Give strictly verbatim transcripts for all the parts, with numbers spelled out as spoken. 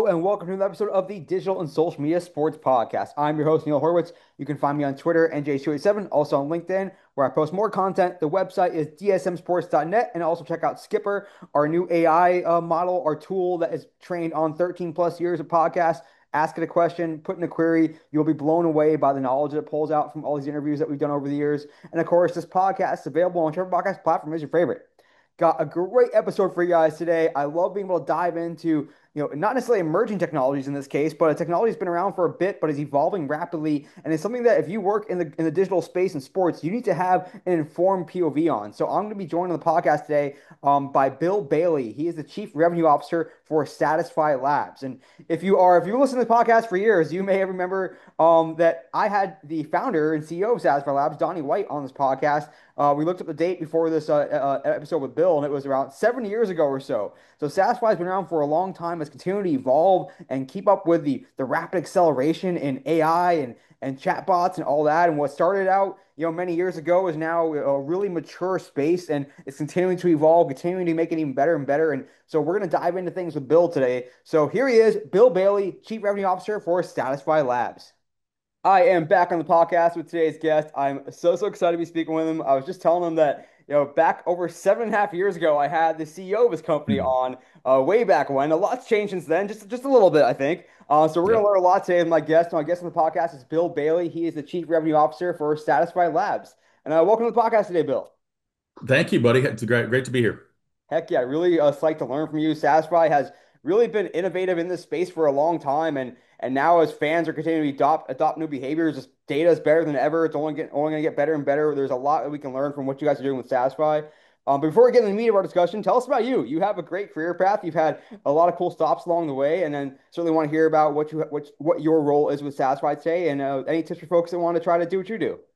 and welcome to another episode of the Digital and Social Media Sports Podcast. I'm your host, Neil Horwitz. You can find me on Twitter, N J two eighty-seven, also on LinkedIn, where I post more content. The website is d s m sports dot net, and also check out Skipper, our new A I uh, model, our tool that is trained on thirteen plus years of podcasts. Ask it a question, put in a query. You'll be blown away by the knowledge that it pulls out from all these interviews that we've done over the years. And of course, this podcast is available on whichever podcast platform is your favorite. Got a great episode for you guys today. I love being able to dive into, you know, not necessarily emerging technologies in this case, but a technology that's been around for a bit, but is evolving rapidly. And it's something that if you work in the in the digital space in sports, you need to have an informed P O V on. So I'm going to be joined on the podcast today um, by Bill Bailey. He is the Chief Revenue Officer for Satisfy Labs. And if you are, if you listen to the podcast for years, you may remember um, that I had the founder and C E O of Satisfy Labs, Donnie White, on this podcast. Uh, we looked up the date before this uh, uh, episode with Bill, and it was around seven years ago or so. So Satisfy has been around for a long time, has continued to evolve and keep up with the the rapid acceleration in A I and and chatbots and all that. And what started out, you know, many years ago is now a really mature space, and it's continuing to evolve, continuing to make it even better and better. And so we're going to dive into things with Bill today. So here he is, Bill Bailey, Chief Revenue Officer for Satisfy Labs. I am back on the podcast with today's guest. I'm so, so excited to be speaking with him. I was just telling him that, you know, back over seven and a half years ago, I had the C E O of his company Mhm. on uh, way back when. A lot's changed since then, just, just a little bit, I think. Uh, so we're going to Yep. learn a lot today with my guest. My guest on the podcast is Bill Bailey. He is the Chief Revenue Officer for Satisfy Labs. And uh, welcome to the podcast today, Bill. Thank you, buddy. It's great, great to be here. Heck yeah, really uh, psyched to learn from you. Satisfy has really been innovative in this space for a long time, and and now as fans are continuing to adopt adopt new behaviors, this data is better than ever. It's only get, only going to get better and better. There's a lot that we can learn from what you guys are doing with Satisfy. Um, but before we get into the meat of our discussion, tell us about you. You have a great career path. You've had a lot of cool stops along the way, and then certainly want to hear about what you what what your role is with Satisfy today, and uh, any tips for folks that want to try to do what you do.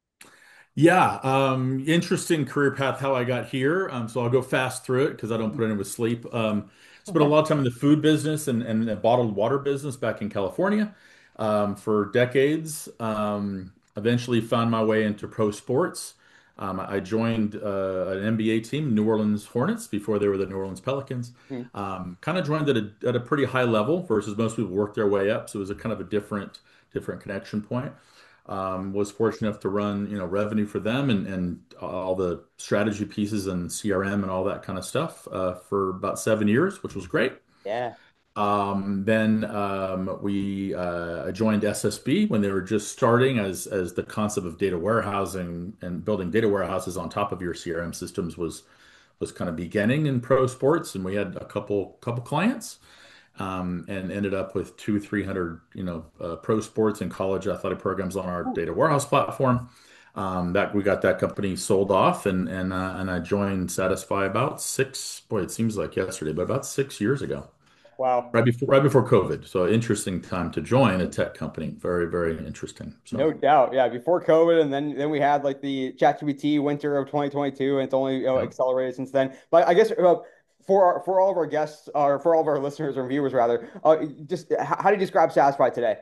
Yeah, um, interesting career path how I got here. Um, so I'll go fast through it because I don't put any with sleep. Um, spent a lot of time in the food business and, and the bottled water business back in California um, for decades. Um, eventually found my way into pro sports. Um, I joined uh, an N B A team, New Orleans Hornets, before they were the New Orleans Pelicans. Mhm. Um, kind of joined at a, at a pretty high level versus most people work their way up. So it was a kind of a different different connection point. Um, was fortunate enough to run, you know, revenue for them and, and all the strategy pieces and C R M and all that kind of stuff uh, for about seven years, which was great. Yeah. Um, then um, we uh, I joined S S B when they were just starting as as the concept of data warehousing and building data warehouses on top of your C R M systems was was kind of beginning in pro sports, and we had a couple couple clients um, and ended up with two, three hundred, you know, uh, pro sports and college athletic programs on our data warehouse platform. Um, that we got that company sold off, and and uh, and I joined Satisfy about six. Boy, it seems like yesterday, but about six years ago, Wow. right before right before COVID. So interesting time to join a tech company. Very, very interesting. So No doubt. Yeah. Before COVID, and then then we had like the ChatGPT winter of twenty twenty-two, and it's only, you know, yeah. accelerated since then. But I guess uh, for our, for all of our guests, or for all of our listeners or viewers rather, uh, just h- how do you describe Satisfy today?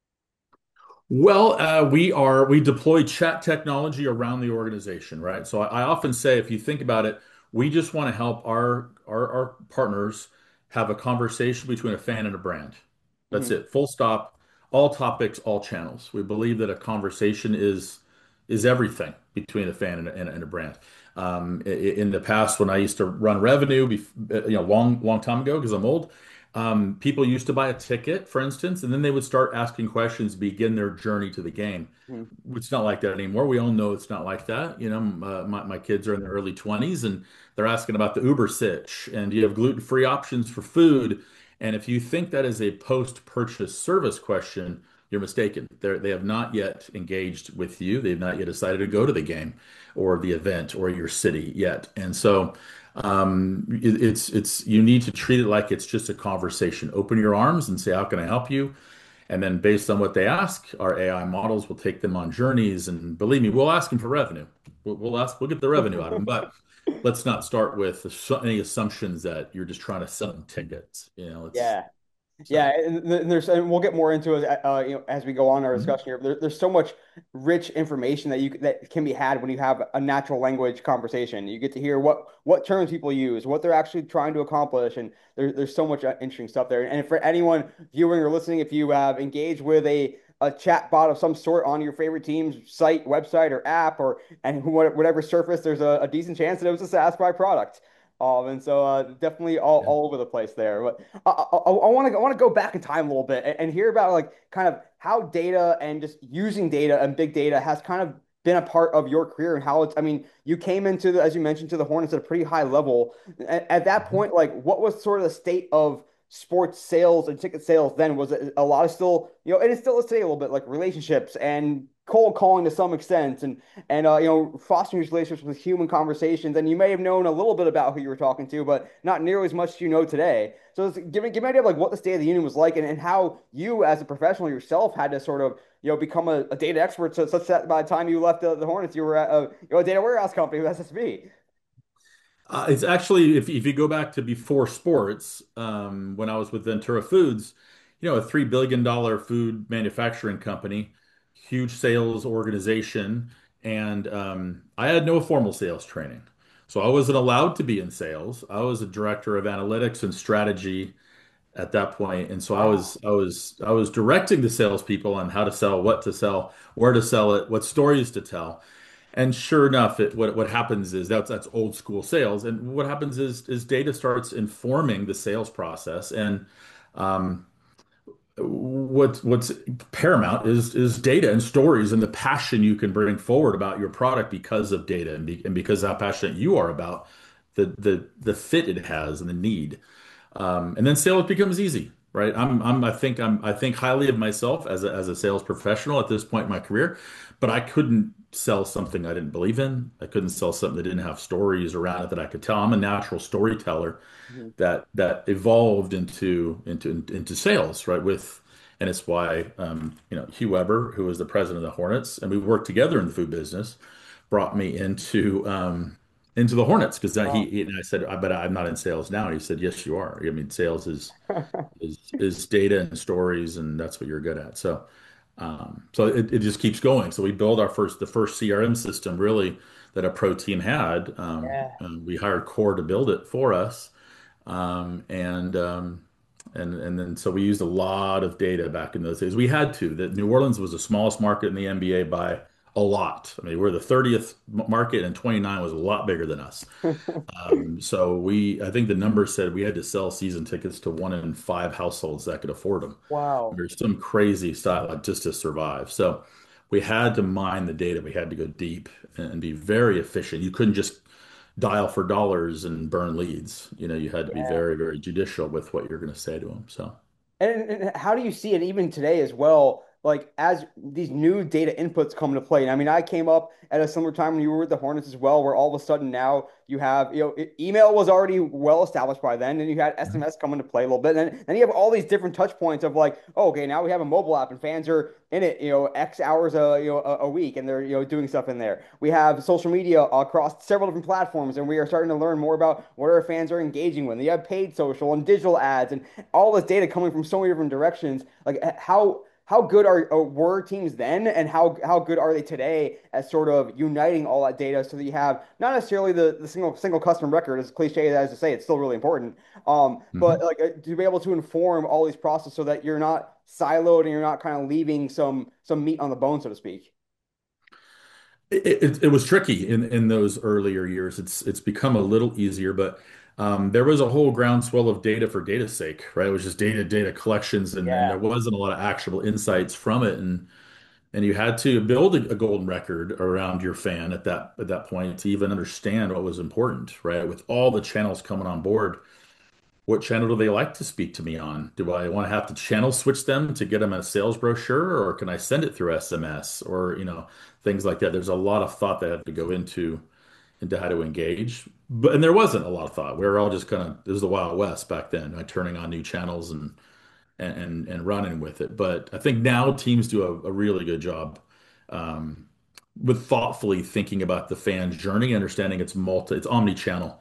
Well, uh, we are we deploy chat technology around the organization, right? So I, I often say, if you think about it, we just want to help our, our our partners have a conversation between a fan and a brand. That's Mhm. it, full stop. All topics, all channels. We believe that a conversation is is everything between a fan and a, and a, and a brand. Um, i- in the past, when I used to run revenue, bef- you know, long long time ago, because I'm old. Um, people used to buy a ticket, for instance, and then they would start asking questions, begin their journey to the game. Mhm. It's not like that anymore. We all know it's not like that. You know, uh, my, my kids are in their early twenties and they're asking about the Uber sitch and do you have gluten-free options for food? And if you think that is a post-purchase service question, you're mistaken. They're, they have not yet engaged with you. They've not yet decided to go to the game or the event or your city yet. And so, um, it, it's it's you need to treat it like it's just a conversation. Open your arms and say, "How can I help you?" And then, based on what they ask, our A I models will take them on journeys. And believe me, we'll ask them for revenue. We'll, we'll ask, we'll get the revenue out of them. But let's not start with any assumptions that you're just trying to sell them tickets. You know, it's Yeah. Yeah, So, and th- there's and we'll get more into it uh, you know as we go on our mhm. discussion here. There, there's so much rich information that you that can be had when you have a natural language conversation. You get to hear what what terms people use, what they're actually trying to accomplish, and there, there's so much uh, interesting stuff there. And for anyone viewing or listening, if you have engaged with a a chat bot of some sort on your favorite team's site, website, or app, or and whatever surface, there's a, a decent chance that it was a Satisfy product. Um, and so uh, definitely all, Yeah. all over the place there. But I want to I want to go back in time a little bit and, and hear about like kind of how data and just using data and big data has kind of been a part of your career and how it's. I mean, you came into the, as you mentioned, to the Hornets at a pretty high level. At, at that Mhm. point, like what was sort of the state of sports sales and ticket sales then? Was it a lot of still, you know, and it still is today a little bit like relationships and cold calling to some extent and and uh, you know, fostering these relationships with human conversations. And you may have known a little bit about who you were talking to, but not nearly as much as you know today. So it's, give me give me an idea of like what the State of the Union was like, and, and how you, as a professional yourself, had to sort of you know become a, a data expert, so such that by the time you left the, the Hornets, you were at a, you know, a data warehouse company with S S B. Uh, it's actually, if, if you go back to before sports, um, when I was with Ventura Foods, you know, a three billion dollar food manufacturing company, huge sales organization, and um, I had no formal sales training. So I wasn't allowed to be in sales. I was a director of analytics and strategy at that point, and so I Wow. was I was I was directing the salespeople on how to sell, what to sell, where to sell it, what stories to tell. And sure enough, it, what what happens is that's that's old school sales. And what happens is is data starts informing the sales process. And um, what what's paramount is is data and stories and the passion you can bring forward about your product because of data and, be, and because how passionate you are about the the the fit it has and the need. Um, and then sales becomes easy, right? I'm, I'm, I think I'm, I think highly of myself as a, as a sales professional at this point in my career, but I couldn't sell something I didn't believe in. I couldn't sell something that didn't have stories around it that I could tell. I'm a natural storyteller Mhm. that that evolved into into into sales, right? With and it's why um, you know Hugh Weber, who was the president of the Hornets, and we worked together in the food business, brought me into um, into the Hornets because he, Wow. he and I said, I bet I'm not in sales now. And he said, yes, you are. I mean, sales is is is data and stories, and that's what you're good at. So um, so it, it just keeps going. So we built our first the first C R M system really that a pro team had. Um, Yeah. and we hired Core to build it for us. Um, and um, and and then so we used a lot of data back in those days. We had to. That New Orleans was the smallest market in the N B A by a lot. I mean, we're the thirtieth market, and twenty-nine was a lot bigger than us. Um, so we, I think the number said we had to sell season tickets to one in five households that could afford them. Wow. There's some crazy style like just to survive. So we had to mine the data. We had to go deep and be very efficient. You couldn't just dial for dollars and burn leads. You know, you had to be Yeah. very, very judicial with what you're going to say to them. So. And, and how do you see it even today as well? Like as these new data inputs come into play. And I mean, I came up at a similar time when you were with the Hornets as well, where all of a sudden now you have, you know, e- email was already well established by then, and you had Mhm. S M S come into play a little bit. And then, then you have all these different touch points of like, oh, okay, now we have a mobile app and fans are in it, you know, X hours a, you know, a, a week, and they're, you know, doing stuff in there. We have social media across several different platforms, and we are starting to learn more about what our fans are engaging with. You have paid social and digital ads and all this data coming from so many different directions. Like how how good are, uh, were teams then, and how how good are they today at sort of uniting all that data so that you have not necessarily the, the single single customer record, as cliche as to say, it's still really important. Um, but Mhm. like uh, to be able to inform all these processes so that you're not siloed and you're not kind of leaving some some meat on the bone, so to speak. It, it, it was tricky in, in those earlier years. It's it's become a little easier, but um, there was a whole groundswell of data for data's sake, right? It was just data, data collections, and, and Yeah. there wasn't a lot of actionable insights from it. And and you had to build a, a golden record around your fan at that at that point to even understand what was important, right? With all the channels coming on board, what channel do they like to speak to me on? Do I want to have to channel switch them to get them a sales brochure, or can I send it through S M S or, you know, things like that? There's a lot of thought that had to go into into how to engage. But and there wasn't a lot of thought. We were all just kind of it was the Wild West back then, right? Turning on new channels and and and, and running with it. But I think now teams do a, a really good job um, with thoughtfully thinking about the fan journey, understanding it's multi, it's omni-channel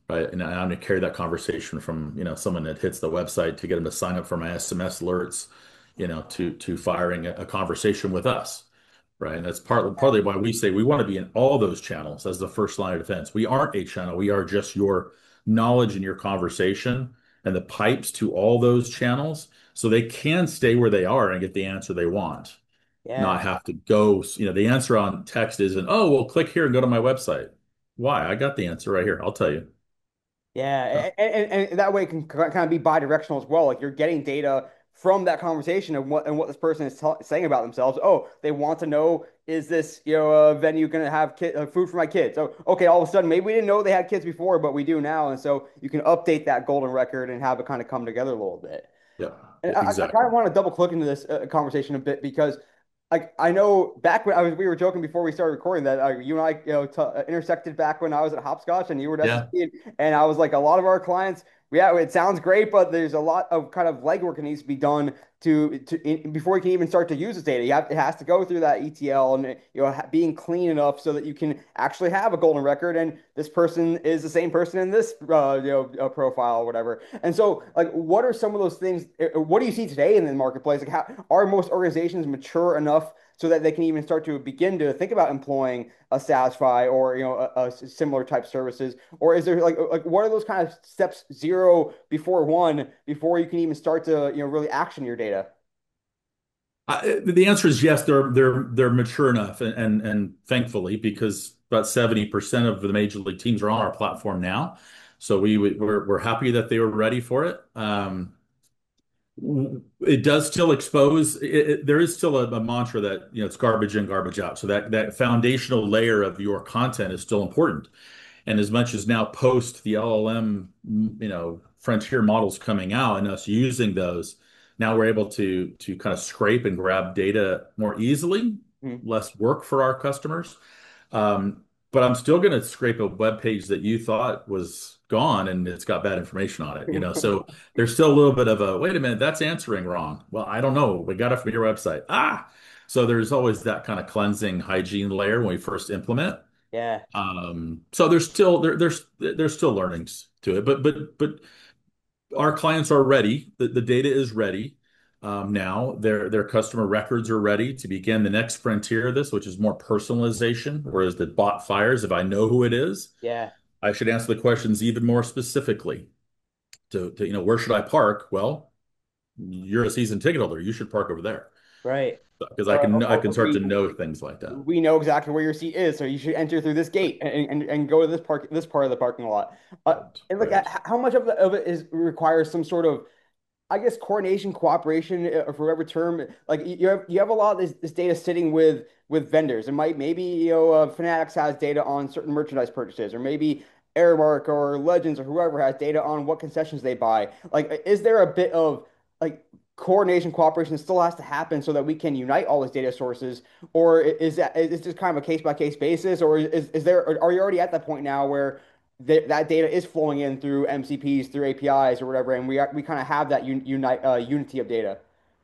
right? And I'm going to carry that conversation from, you know, someone that hits the website to get them to sign up for my S M S alerts, you know, to to firing a, a conversation with us, right? And that's partly partly why we say we want to be in all those channels as the first line of defense. We aren't a channel. We are just your knowledge and your conversation and the pipes to all those channels so they can stay where they are and get the answer they want, Yeah. not have to go, you know, the answer on text isn't, oh, well, click here and go to my website. Why? I got the answer right here. I'll tell you. So, Yeah, and, and, and that way it can kind of be bi-directional as well. Like you're getting data from that conversation and what and what this person is t saying about themselves. Oh, they want to know, is this, you know, a venue going to have kid, uh, food for my kids? So, okay, all of a sudden maybe we didn't know they had kids before, but we do now, and so you can update that golden record and have it kind of come together a little bit. yeah, And I, I kind exactly. of want to double click into this uh, conversation a bit because, like, I know back when I was, we were joking before we started recording that uh, you and I, you know, t uh, intersected back when I was at Hopscotch and you were at Yeah. S S P, and, and I was like, a lot of our clients, yeah, it sounds great, but there's a lot of kind of legwork that needs to be done to to in, before you can even start to use this data. You have it has to go through that E T L and you know ha being clean enough so that you can actually have a golden record. And this person is the same person in this uh, you know uh, profile or whatever. And so, like, what are some of those things? uh, What do you see today in the marketplace? Like, how are most organizations mature enough so that they can even start to begin to think about employing a Satisfy or you know a, a similar type services? Or is there like like what are those kind of steps zero before one before you can even start to you know really action your data? I, the answer is yes, they're they're they're mature enough and and, and thankfully because about seventy percent of the major league teams are on our platform now. So we we're we're happy that they were ready for it. Um, it does still expose it, it- there is still a, a mantra that you know it's garbage in, garbage out. So that that foundational layer of your content is still important. And as much as now post the L L M, you know, frontier models coming out and us using those, now we're able to to kind of scrape and grab data more easily, Mhm. less work for our customers. Um, but I'm still going to scrape a web page that you thought was gone and it's got bad information on it, you know. So there's still a little bit of a wait a minute, that's answering wrong. Well, I don't know. We got it from your website. Ah, so there's always that kind of cleansing hygiene layer when we first implement. Yeah. Um, so there's still there, there's there's still learnings to it, but but but our clients are ready. The, the data is ready um, now. Their their customer records are ready to begin the next frontier of this, which is more personalization. Whereas the bot fires, if I know who it is, Yeah. I should answer the questions even more specifically. To, to you know, where should I park? Well, you're a season ticket holder. You should park over there Right. because I Or, can I or, can or start to we know things like that. we know exactly where your seat is, so you should enter through this gate and, and, and go to this park this part of the parking lot. Uh, Right. and look at Right. how much of, the, of it is requires some sort of I guess coordination, cooperation, uh, for whatever term. Like you have you have a lot of this, this data sitting with with vendors. It might maybe you know uh, Fanatics has data on certain merchandise purchases, or maybe Airmark or Legends or whoever has data on what concessions they buy. Like, is there a bit of like coordination, cooperation that still has to happen so that we can unite all these data sources, or is that is this kind of a case by case basis, or is is there are you already at that point now where th that data is flowing in through M C Ps, through A P Is or whatever, and we are, we kind of have that un unite uh, unity of data.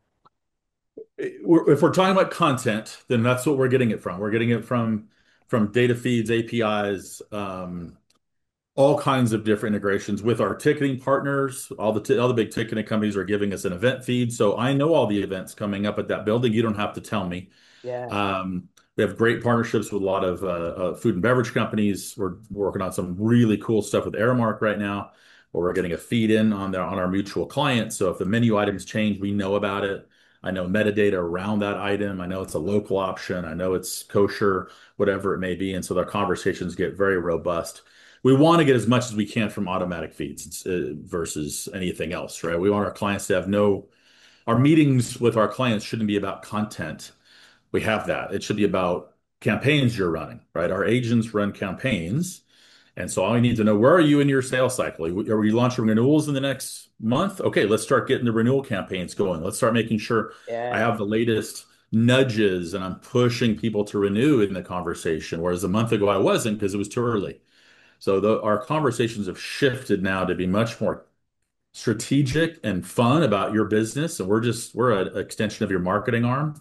We're- if we're talking about content, then that's what we're getting it from. We're getting it from from data feeds, A P Is, um, all kinds of different integrations with our ticketing partners. All the t all the big ticketing companies are giving us an event feed, so I know all the events coming up at that building. You don't have to tell me. Yeah, Um, we have great partnerships with a lot of uh, uh, food and beverage companies. We're working on some really cool stuff with Aramark right now, where we're getting a feed in on their on our mutual client. So if the menu items change, we know about it. I know metadata around that item. I know it's a local option. I know it's kosher, whatever it may be. And so their conversations get very robust. We want to get as much as we can from automatic feeds uh, versus anything else, right? We want our clients to have no, our meetings with our clients shouldn't be about content. We have that. It should be about campaigns you're running, right? Our agents run campaigns. And so I need to know, where are you in your sales cycle? Are we launching renewals in the next month? Okay, let's start getting the renewal campaigns going. Let's start making sure I yeah, have the latest nudges and I'm pushing people to renew in the conversation. Whereas a month ago I wasn't because it was too early. So the, our conversations have shifted now to be much more strategic and fun about your business. And we're just, we're an extension of your marketing arm.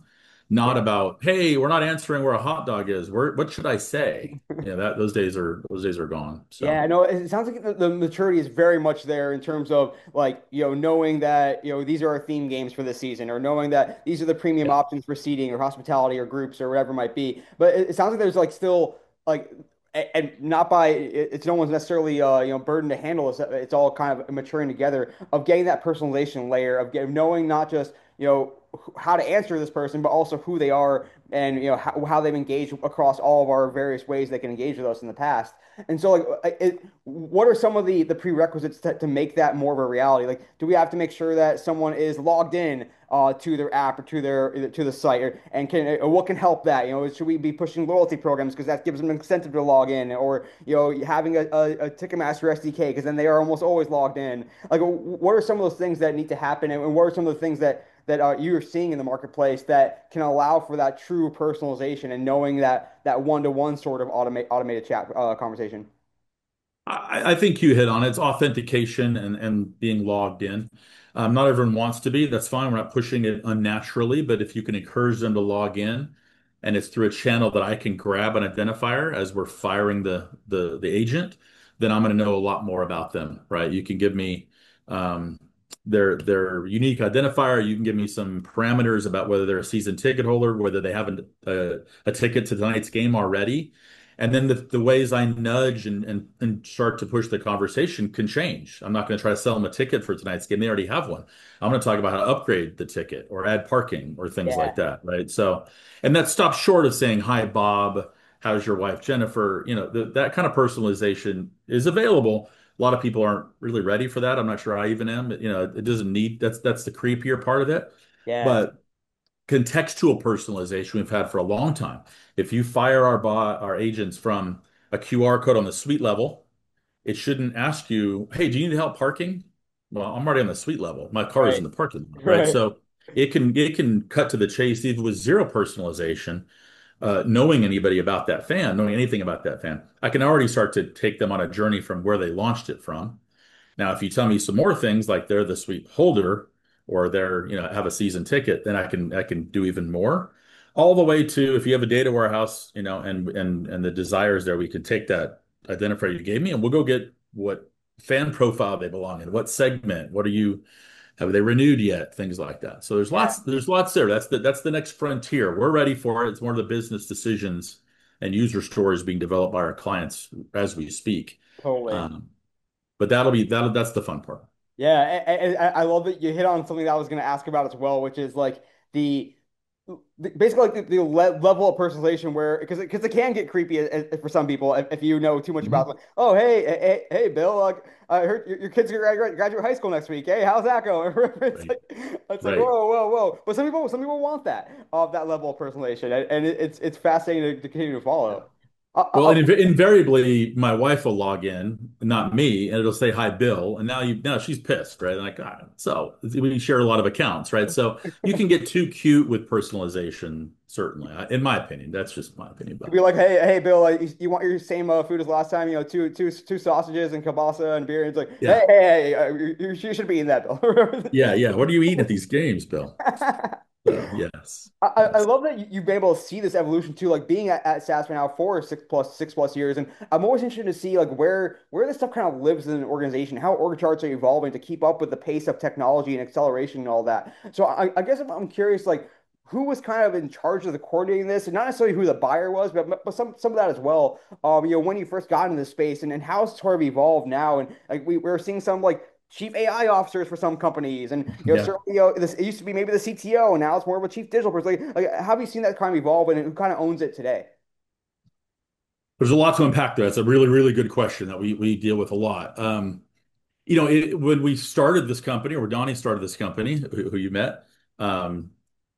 not Yeah. about, hey, we're not answering where a hot dog is. Where, what should I say? Yeah, that those days are those days are gone. Yeah, So no, it sounds like the, the maturity is very much there in terms of like, you know, knowing that, you know, these are our theme games for this season or knowing that these are the premium yeah. options for seating or hospitality or groups or whatever it might be. But it, it sounds like there's like still like a- and not by it- it's no one's necessarily uh you know burden to handle this. It's all kind of maturing together of getting that personalization layer of get, knowing not just, you know, how to answer this person, but also who they are and you know how, how they've engaged across all of our various ways they can engage with us in the past. And so, like, it, what are some of the the prerequisites to, to make that more of a reality? Like, do we have to make sure that someone is logged in uh, to their app or to their to the site, or, and can or what can help that? You know, should we be pushing loyalty programs because that gives them an incentive to log in, or you know, having a, a, a Ticketmaster S D K because then they are almost always logged in. Like, what are some of those things that need to happen, and what are some of the things that that uh, you're seeing in the marketplace that can allow for that true personalization and knowing that that one-to-one sort of automate automated chat uh, conversation? I, I think you hit on it. It's authentication and, and being logged in. Um, not everyone wants to be. That's fine. We're not pushing it unnaturally, but if you can encourage them to log in and it's through a channel that I can grab an identifier as we're firing the the the agent, then I'm going to know a lot more about them, right? You can give me um, their their unique identifier. You can give me some parameters about whether they're a season ticket holder, whether they have a, a, a ticket to tonight's game already. And then the, the ways I nudge and, and, and start to push the conversation can change. I'm not going to try to sell them a ticket for tonight's game. They already have one. I'm going to talk about how to upgrade the ticket or add parking or things like Yeah. that, right? So, and that stops short of saying, "Hi, Bob. How's your wife, Jennifer?" You know, the, that kind of personalization is available. A lot of people aren't really ready for that. I'm not sure I even am. You know, it doesn't need that's that's the creepier part of it. Yeah. But contextual personalization we've had for a long time. If you fire our bot, our agents from a Q R code on the suite level, it shouldn't ask you, "Hey, do you need help parking?" Well, I'm already on the suite level. My car is in Right. the parking lot, right? Right. So it can it can cut to the chase even with zero personalization, uh, knowing anybody about that fan, knowing anything about that fan. I can already start to take them on a journey from where they launched it from. Now, if you tell me some more things like they're the suite holder or they're, you know, have a season ticket, then I can I can do even more. All the way to if you have a data warehouse, you know, and and and the desires there, we can take that identifier you gave me and we'll go get what fan profile they belong in, what segment, what are you, have they renewed yet, things like that. So there's Yeah. lots there's lots there. That's the that's the next frontier. We're ready for it. It's one of the business decisions and user stories being developed by our clients as we speak. Totally. Um, but that'll be that that's the fun part. Yeah, and, I love that you hit on something that I was going to ask about as well, which is like the, the basically like the, the le level of personalization where because because it, can get creepy as, as- for some people if, if you know too much about Mhm. them. Oh, hey, hey, hey, Bill, like, I heard your, your kids graduate, graduate high school next week. Hey, how's that going? It's Right. like it's like Right. whoa, whoa, whoa. But some people some people want that of that level of personalization, and, and it, it's it's fascinating to, to continue to Yeah. follow. Uh, uh, Well, and uh, inv invariably, my wife will log in, not me, and it'll say hi, Bill. And now you now she's pissed, right? Like, ah, so we share a lot of accounts, right? So you can get too cute with personalization, certainly. I- In my opinion, that's just my opinion, To but be like, hey, hey, Bill, like, you, you want your same uh, food as last time? You know, two, two, two sausages and kielbasa and beer. And it's like, hey, yeah, hey, hey, uh, you, you you should be eating that, Bill. yeah, yeah. What are you eating at these games, Bill? So yes, I, I I yes, love that you, you've been able to see this evolution too, like being at, at S A S for now for six plus six plus years, and I'm always interested to see like where where this stuff kind of lives in an organization, how org charts are evolving to keep up with the pace of technology and acceleration and all that. So I, I guess I'm, I'm curious, like who was kind of in charge of the coordinating this, and not necessarily who the buyer was, but but some some of that as well. Um, you know, when you first got into this space, and, and how it's sort of evolved now, and like we we're seeing some like chief A I officers for some companies, and you know, yeah. certainly, you know, this it used to be maybe the C T O, and now it's more of a chief digital person. Like, like how have you seen that kind of evolve, and who kind of owns it today? There's a lot to unpack there. That's a really, really good question that we we deal with a lot. Um, you know, it, when we started this company, or Donnie started this company, who, who you met, um,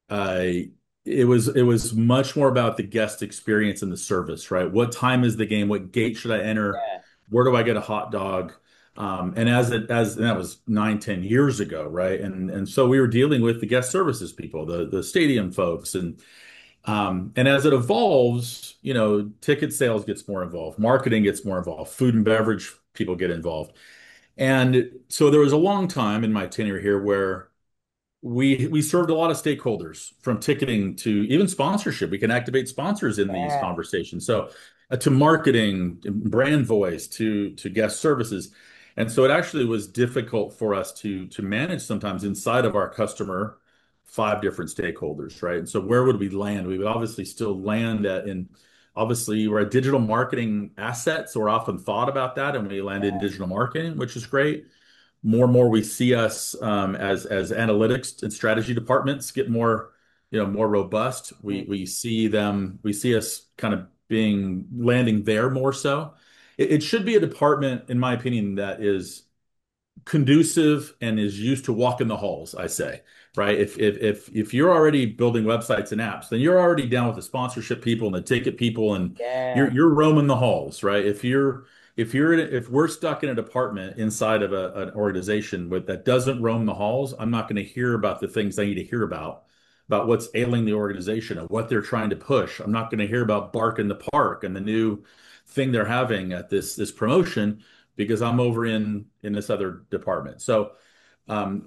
I it was it was much more about the guest experience and the service, right? What time is the game? What gate should I enter? Yeah, Where do I get a hot dog? Um, and as it as and that was nine, ten years ago, right? And and so we were dealing with the guest services people, the the stadium folks, and um, and as it evolves, you know, ticket sales gets more involved, marketing gets more involved, food and beverage people get involved. And so there was a long time in my tenure here where we we served a lot of stakeholders from ticketing to even sponsorship. We can activate sponsors in these Yeah. conversations. So uh, to marketing, brand voice, to to guest services. And so it actually was difficult for us to to manage sometimes inside of our customer five different stakeholders, right? And so where would we land? We would obviously still land at in obviously we're a digital marketing asset, so we're often thought about that, and we landed in digital marketing, which is great. More and more we see us um, as as analytics and strategy departments get more, you know, more robust. We Mhm. we see them, we see us kind of being landing there more so. It, it should be a department, in my opinion, that is conducive and is used to walk in the halls, I say, right? If if if if you're already building websites and apps, then you're already down with the sponsorship people and the ticket people, and Yeah. you're you're roaming the halls, right? If you're if you're in, if we're stuck in a department inside of a, an organization with that doesn't roam the halls, I'm not going to hear about the things I need to hear about, about what's ailing the organization and what they're trying to push. I'm not going to hear about Bark in the Park and the new thing they're having at this this promotion because I'm over in in this other department. So um,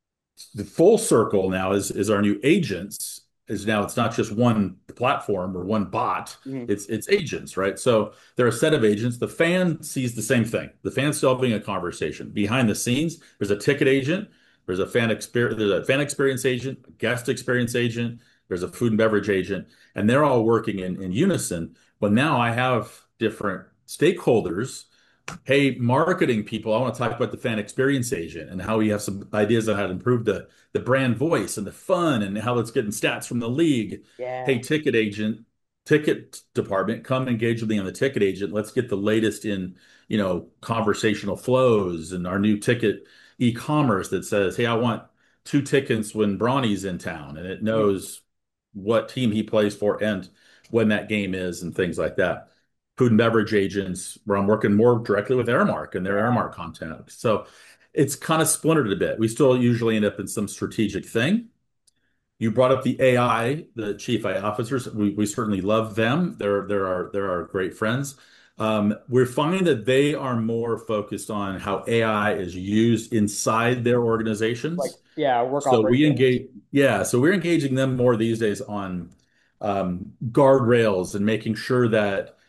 the full circle now is is our new agents. Is now it's not just one platform or one bot. Mhm. It's it's agents, right? So there are a set of agents. The fan sees the same thing. The fan's still having a conversation. Behind the scenes, there's a ticket agent. There's a fan experience. There's a fan experience agent, a guest experience agent. There's a food and beverage agent, and they're all working in in unison. But now I have different stakeholders. Hey, marketing people, I want to talk about the fan experience agent and how we have some ideas on how to improve the the brand voice and the fun and how it's getting stats from the league. Yeah. Hey, ticket agent, ticket department, come engage with me on the ticket agent. Let's get the latest in, you know, conversational flows and our new ticket e-commerce that says, hey, I want two tickets when Bronny's in town, and it Mhm. knows what team he plays for and when that game is and things like that. Food and beverage agents, where I'm working more directly with Airmark and their Yeah. Airmark content. So it's kind of splintered a bit. We still usually end up in some strategic thing. You brought up the A I, the chief A I officers. We, we certainly love them. They're they're our they're our great friends. Um, we're finding that they are more focused on how A I is used inside their Like, organizations. yeah, work So we operations. engage, yeah. So we're engaging them more these days on um, guardrails and making sure that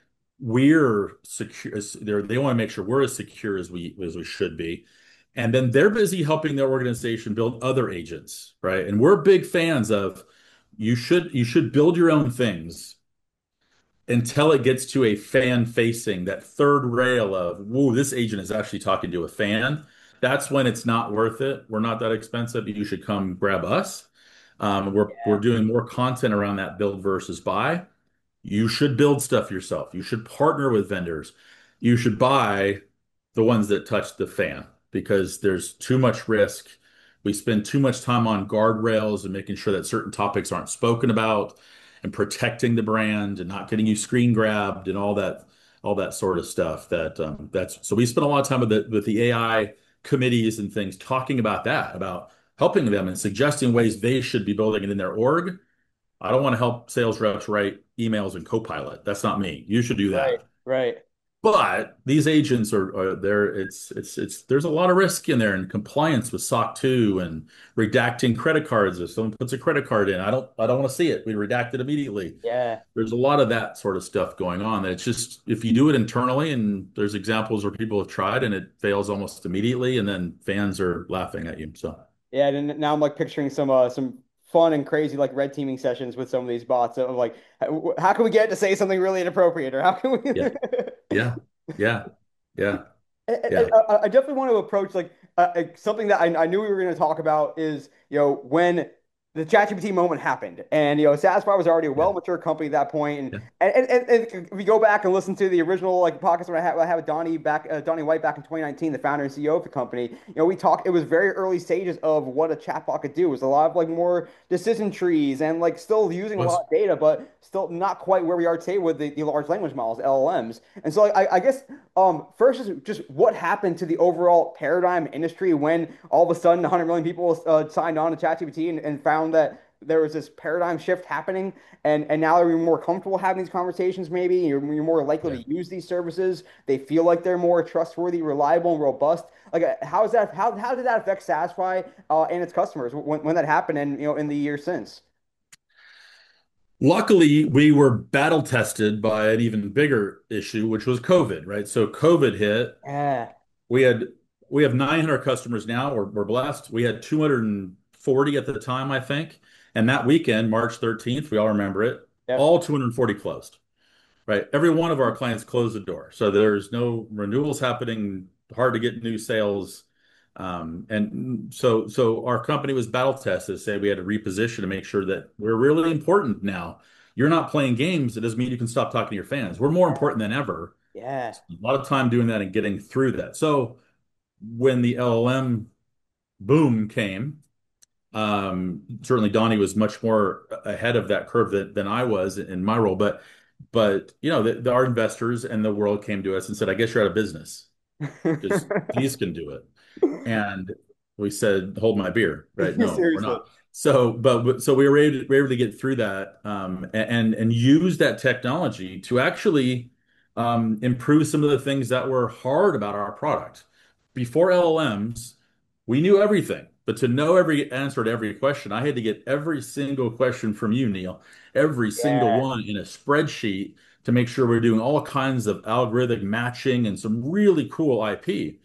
we're secure. They're, they want to make sure we're as secure as we as we should be. And then they're busy helping their organization build other agents, right? And we're big fans of you should you should build your own things until it gets to a fan facing, that third rail of, whoa, this agent is actually talking to a fan. That's when it's not worth it. We're not that expensive. You should come grab us. Um, we're we're Yeah. doing more content around that build versus buy. You should build stuff yourself. You should partner with vendors. You should buy the ones that touch the fan because there's too much risk. We spend too much time on guardrails and making sure that certain topics aren't spoken about and protecting the brand and not getting you screen grabbed and all that all that sort of stuff that um, that's so we spend a lot of time with the with the A I committees and things talking about that, about helping them and suggesting ways they should be building it in their org. I don't want to help sales reps write emails in Copilot. That's not me. You should do Right. that. Right. But these agents are, are there. It's it's it's there's a lot of risk in there and compliance with SOC two and redacting credit cards. If someone puts a credit card in, I don't I don't want to see it. We redact it immediately. Yeah. There's a lot of that sort of stuff going on. That it's just if you do it internally, and there's examples where people have tried and it fails almost immediately, and then fans are laughing at you. So Yeah, and now I'm like picturing some uh some fun and crazy like red teaming sessions with some of these bots of like how, how can we get it to say something really inappropriate or how can we yeah, yeah, yeah, yeah, I, I, yeah, I I definitely want to approach like uh, uh, something that I, I knew we were going to talk about is you know when the ChatGPT moment happened and you know Satisfy was already a yeah, well-matured company at that point and yeah, and, and, and if we go back and listen to the original like podcast when I had I had with Donnie back uh, Donnie White back in twenty nineteen, the founder and C E O of the company, you know we talked it was very early stages of what a chatbot could do. It was a lot of like more decision trees and like still using a lot was of data but still not quite where we are today with the, the large language models L L Ms. And so like, I, I guess um, first is just what happened to the overall paradigm industry when all of a sudden one hundred million people uh, signed on to ChatGPT and, and found that there was this paradigm shift happening, and and now you're more comfortable having these conversations. Maybe you're, you're more likely Yeah. to use these services. They feel like they're more trustworthy, reliable, and robust. Like, uh, how is that? How how did that affect Satisfy uh, and its customers when when that happened, and you know, in the years since? Luckily, we were battle tested by an even bigger issue, which was COVID, right? So COVID hit. Yeah. We had we have nine hundred customers now. We're, we're blessed. We had two hundred forty at the time, I think. And that weekend, March thirteenth, we all remember it, Yep. all two hundred forty closed, right? Every one of our clients closed the door. So there's no renewals happening, hard to get new sales. Um, and so so our company was battle tested, say we had to reposition to make sure that we're really important now. You're not playing games. It doesn't mean you can stop talking to your fans. We're more important than ever. Yeah. A lot of time doing that and getting through that. So when the L L M boom came, um, certainly Donnie was much more ahead of that curve than, than I was in my role. But but you know, the, the, our investors and the world came to us and said, "I guess you're out of business because these can do it." And we said, "Hold my beer," right? No, we're Seriously. not. So, but but- so we were able to, we were able to get through that um, and and use that technology to actually um, improve some of the things that were hard about our product. Before L L Ms, we knew everything, but to know every answer to every question, I had to get every single question from you, Neil, every single Yeah. one in a spreadsheet to make sure we're doing all kinds of algorithmic matching and some really cool I P.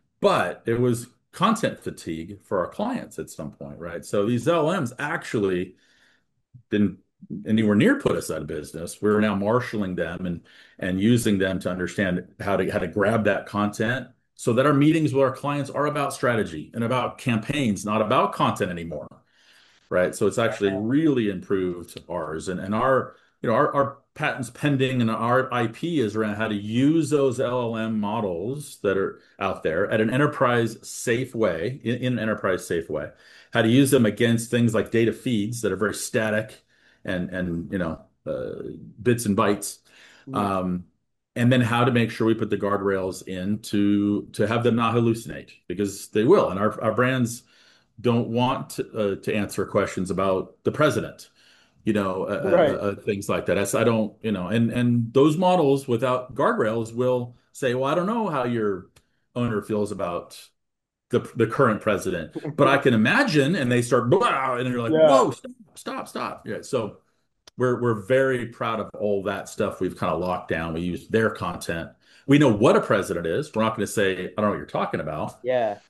But it was content fatigue for our clients at some point, right? So these L L Ms actually didn't anywhere near put us out of business. We're now marshaling them and and using them to understand how to how to grab that content so that our meetings with our clients are about strategy and about campaigns, not about content anymore, right? So it's actually really improved ours and, and our, you know, our, our patents pending and our I P is around how to use those L L M models that are out there at an enterprise safe way, in, in an enterprise safe way, how to use them against things like data feeds that are very static and, and, you know, uh, bits and bytes. Mhm. Um, and then how to make sure we put the guardrails in to to have them not hallucinate because they will. And our, our brands don't want to, uh, to answer questions about the president, you know, uh, uh, Right. uh, things like that. That's, I don't, you know, and and those models without guardrails will say, well, I don't know how your owner feels about the the current president, but I can imagine, and they start blah, and you're like, Yeah. whoa, stop, stop, stop. Yeah, so we're we're very proud of all that stuff we've kind of locked down. We use their content. We know what a president is. We're not going to say, I don't know what you're talking about, Yeah.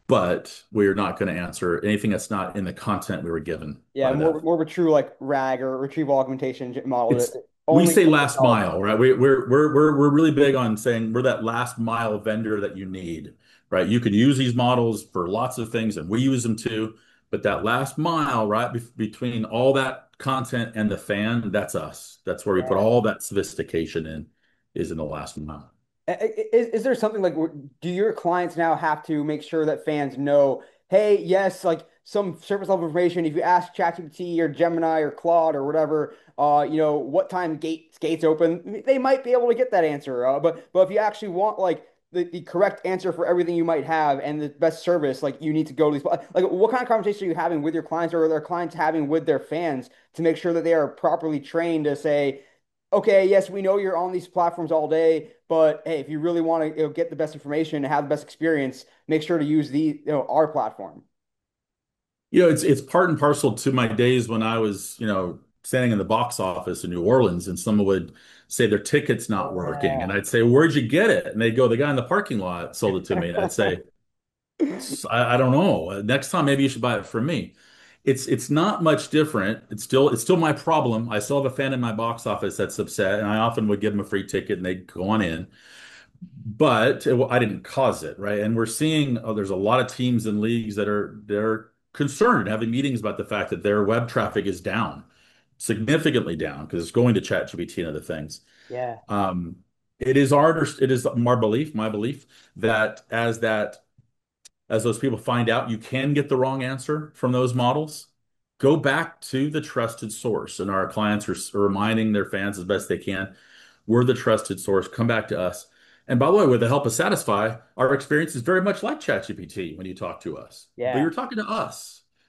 but we're not going to answer anything that's not in the content we were given Yeah. by More them. more of a true like RAG or retrieval augmentation j- model that It's we only say only last develop. mile, right? We, we're we're we're we're really big on saying we're that last mile vendor that you need, right? You can use these models for lots of things, and we use them too. But that last mile, right, be between all that content and the fan, that's us. That's where we put Yeah. all that sophistication in, is in the last mile. I- I- Is, is there something like, w- do your clients now have to make sure that fans know, hey, yes, like some surface level information, if you ask ChatGPT or Gemini or Claude or whatever, uh, you know, what time gates gates open, they might be able to get that answer. Uh, but but if you actually want like the, the correct answer for everything you might have and the best service, like you need to go to these, like what kind of conversation are you having with your clients or are their clients having with their fans to make sure that they are properly trained to say, okay, yes, we know you're on these platforms all day, but hey, if you really want to, you know, get the best information and have the best experience, make sure to use the, you know, our platform. You know, it's it's part and parcel to my days when I was, you know, standing in the box office in New Orleans and someone would say their ticket's not working. Yeah. And I'd say, where'd you get it? And they'd go, the guy in the parking lot sold it to me. And I'd say, I, I don't know. Next time maybe you should buy it from me. It's it's not much different. It's still it's still my problem. I still have a fan in my box office that's upset, and I often would give them a free ticket and they'd go on in. But it, I didn't cause it, right? And we're seeing oh, there's a lot of teams and leagues that are they're concerned having meetings about the fact that their web traffic is down, significantly down because it's going to ChatGPT and other things. Yeah. Um, it is our it is our belief, my belief, that as that as those people find out you can get the wrong answer from those models, go back to the trusted source. And our clients are reminding their fans as best they can, we're the trusted source. Come back to us. And by the way, with the help of Satisfy, our experience is very much like ChatGPT when you talk to us, but Yeah. you're talking to us.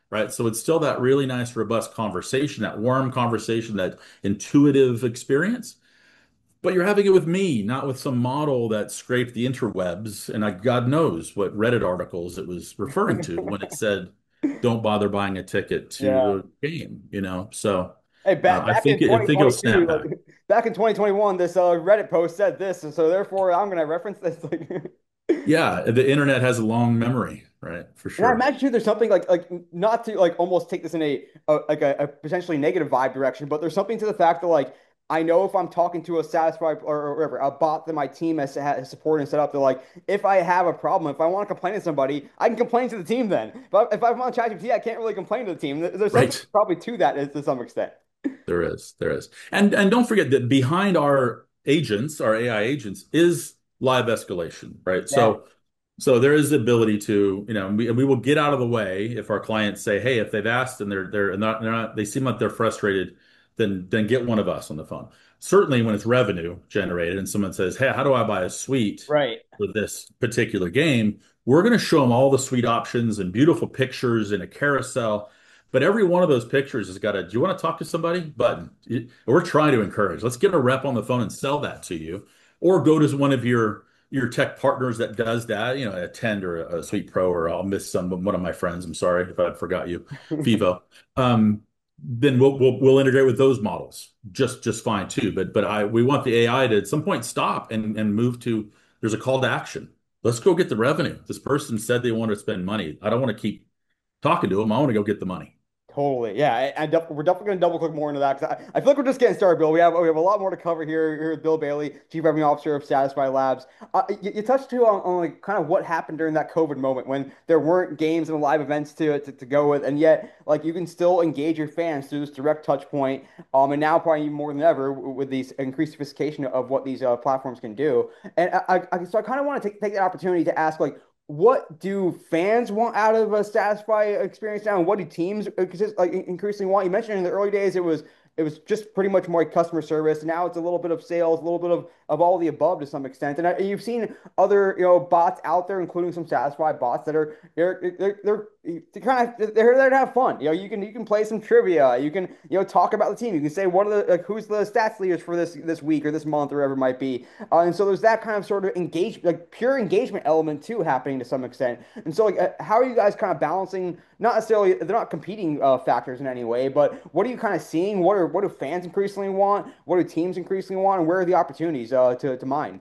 right? So it's still that really nice, robust conversation, that warm conversation, that intuitive experience. But you're having it with me, not with some model that scraped the interwebs. And I, God knows what Reddit articles it was referring to when it said, don't bother buying a ticket Yeah. to a game, you know? So Hey, uh, back I back think in it, I think it'll snap twenty twenty-two, like back. back in twenty twenty-one, this uh, Reddit post said this, and so therefore I'm gonna reference this. Like, Yeah, the internet has a long memory, right? For and I sure. imagine too, there's something like like not to like almost take this in a, a like a, a potentially negative vibe direction, but there's something to the fact that like I know if I'm talking to a satisfied or, or whatever a bot that my team has, has supported and set up, that like if I have a problem, if I want to complain to somebody, I can complain to the team then. But if I'm on ChatGPT, I can't really complain to the team. There's something Right. probably to that to some extent. There is, there is. And and don't forget that behind our agents, our A I agents, is live escalation, right? Yeah. So so there is the ability to, you know, we, we will get out of the way if our clients say, hey, if they've asked and they're they're not they're not they seem like they're frustrated, then then get one of us on the phone. Certainly when it's revenue generated and someone says, hey, how do I buy a suite Right. for this particular game? We're going to show them all the suite options and beautiful pictures and a carousel. But every one of those pictures has got a, do you want to talk to somebody? Button. We're trying to encourage. Let's get a rep on the phone and sell that to you. Or go to one of your your tech partners that does that, you know, a Attend or a, a Suite Pro, or I'll miss some one of my friends. I'm sorry if I forgot you, Vivo. Um, then we'll, we'll we'll integrate with those models just just fine too. But but I we want the A I to at some point stop and and move to, there's a call to action. Let's go get the revenue. This person said they want to spend money. I don't want to keep talking to them. I want to go get the money. Totally. Yeah. I, I def we're definitely going to double click more into that because I, I feel like we're just getting started, Bill. We have we have a lot more to cover here. Here with Bill Bailey, Chief Revenue Officer of Satisfy Labs. Uh, you, you touched too on, on like kind of what happened during that COVID moment when there weren't games and live events to, to to go with, and yet like you can still engage your fans through this direct touch point. Um, and now probably even more than ever with these increased sophistication of what these uh, platforms can do. And I, I so I kind of want to take take the opportunity to ask like what do fans want out of a Satisfy experience now, and what do teams uh, like increasingly want? You mentioned in the early days it was it was just pretty much more like customer service. Now it's a little bit of sales, a little bit of of all the above to some extent. And I, you've seen other you know bots out there, including some Satisfy bots that are they're they're they're, they're kind of they're there to have fun. You know, you can you can play some trivia, you can you know talk about the team, you can say what are the like who's the stats leaders for this this week or this month or whatever it might be. Uh, and so there's that kind of sort of engage, like pure engagement element too happening to some extent. And so, like, uh, how are you guys kind of balancing? Not necessarily, they're not competing uh, factors in any way, but what are you kind of seeing? What are what do fans increasingly want? What do teams increasingly want? And where are the opportunities uh, to to mine?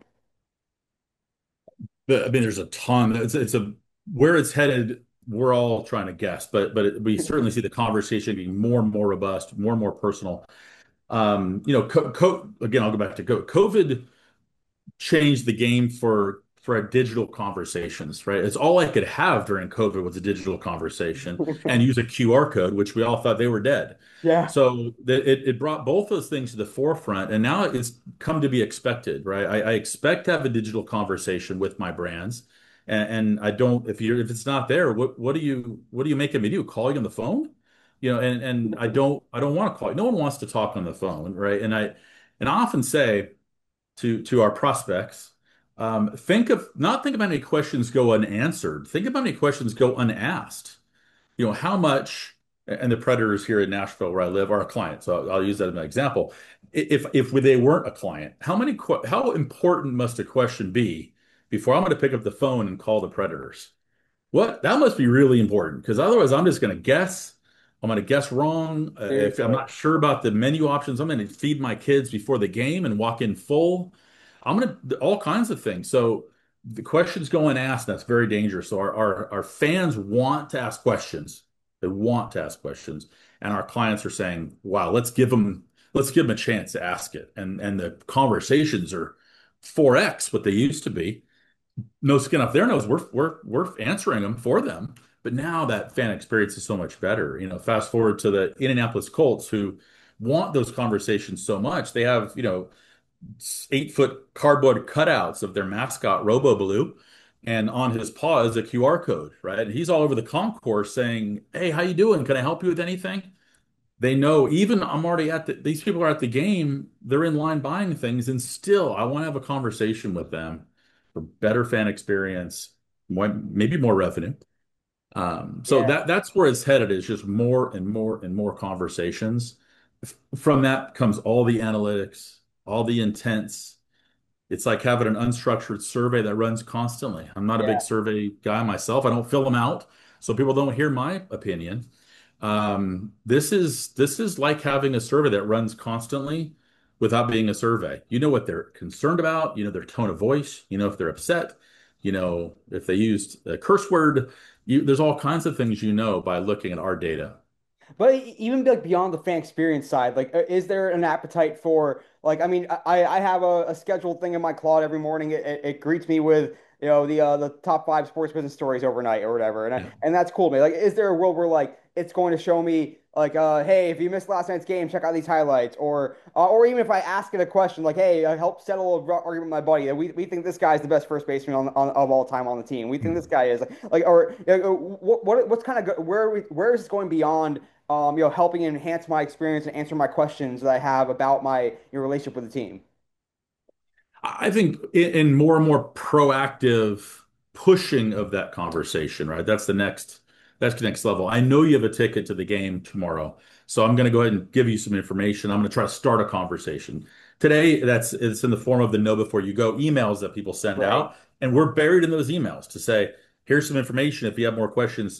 But, I mean, there's a ton. It's it's a where it's headed. We're all trying to guess, but but it, we certainly see the conversation being more and more robust, more and more personal. Um, you know, co co again, I'll go back to co COVID changed the game for for digital conversations, right? It's all I could have during COVID was a digital conversation and use a Q R code, which we all thought they were dead. Yeah. So the, it, it brought both those things to the forefront, and now it's come to be expected, right? I, I expect to have a digital conversation with my brands, and, and I don't. If you're if it's not there, what what do you what do you making me do? Call you on the phone? You know, and and I don't I don't want to call you. No one wants to talk on the phone, right? And I and I often say to to our prospects. Um, think of not think about how many questions go unanswered. Think about how many questions go unasked. You know, how much, and the predators here in Nashville, where I live, are a client. So I'll, I'll use that as an example. If if they weren't a client, how many how important must a question be before I'm going to pick up the phone and call the predators? What? That must be really important because otherwise I'm just going to guess. I'm going to guess wrong. Uh, if I'm Seriously. not sure about the menu options, I'm going to feed my kids before the game and walk in full. I'm going to all kinds of things. So the questions going asked, that's very dangerous. So our, our, our fans want to ask questions. They want to ask questions. And our clients are saying, wow, let's give them, let's give them a chance to ask it. And, and the conversations are four X what they used to be. No skin off their nose. We're we're we're answering them for them. But now that fan experience is so much better. You know, fast forward to the Indianapolis Colts who want those conversations so much. They have, you know, eight foot cardboard cutouts of their mascot, Robo Blue, and on his paw is a Q R code, right? And he's all over the concourse saying, "Hey, how you doing? Can I help you with anything?" They know even I'm already at the, these people are at the game, they're in line buying things, and still I want to have a conversation with them for better fan experience, more, maybe more revenue. Um, so Yeah. that that's where it's headed is just more and more and more conversations. F- From that comes all the analytics, all the intents. It's like having an unstructured survey that runs constantly. I'm not a big Yeah. survey guy myself. I don't fill them out, so people don't hear my opinion. Um, this is this is like having a survey that runs constantly without being a survey. You know what they're concerned about, you know their tone of voice, you know if they're upset, you know if they used a curse word. You, there's all kinds of things you know by looking at our data. But e- even like beyond the fan experience side, like uh, is there an appetite for like I mean I I have a, a scheduled thing in my cloud every morning. It, it, it greets me with you know the uh, the top five sports business stories overnight or whatever, and I, Yeah. and that's cool, man. Like, is there a world where like it's going to show me like uh hey, if you missed last night's game, check out these highlights, or uh, or even if I ask it a question like hey, uh, help settle a argument with my buddy. We we think this guy's the best first baseman on, on of all time on the team. We think this guy is like like or uh, what what what's kind of where are we where is this going beyond? Um, you know, helping enhance my experience and answer my questions that I have about my your relationship with the team. I think in, in more and more proactive pushing of that conversation, right? That's the next that's the next level. I know you have a ticket to the game tomorrow, so I'm going to go ahead and give you some information. I'm going to try to start a conversation. Today, that's it's in the form of the know before you go emails that people send Right. out, and we're buried in those emails to say, here's some information. If you have more questions,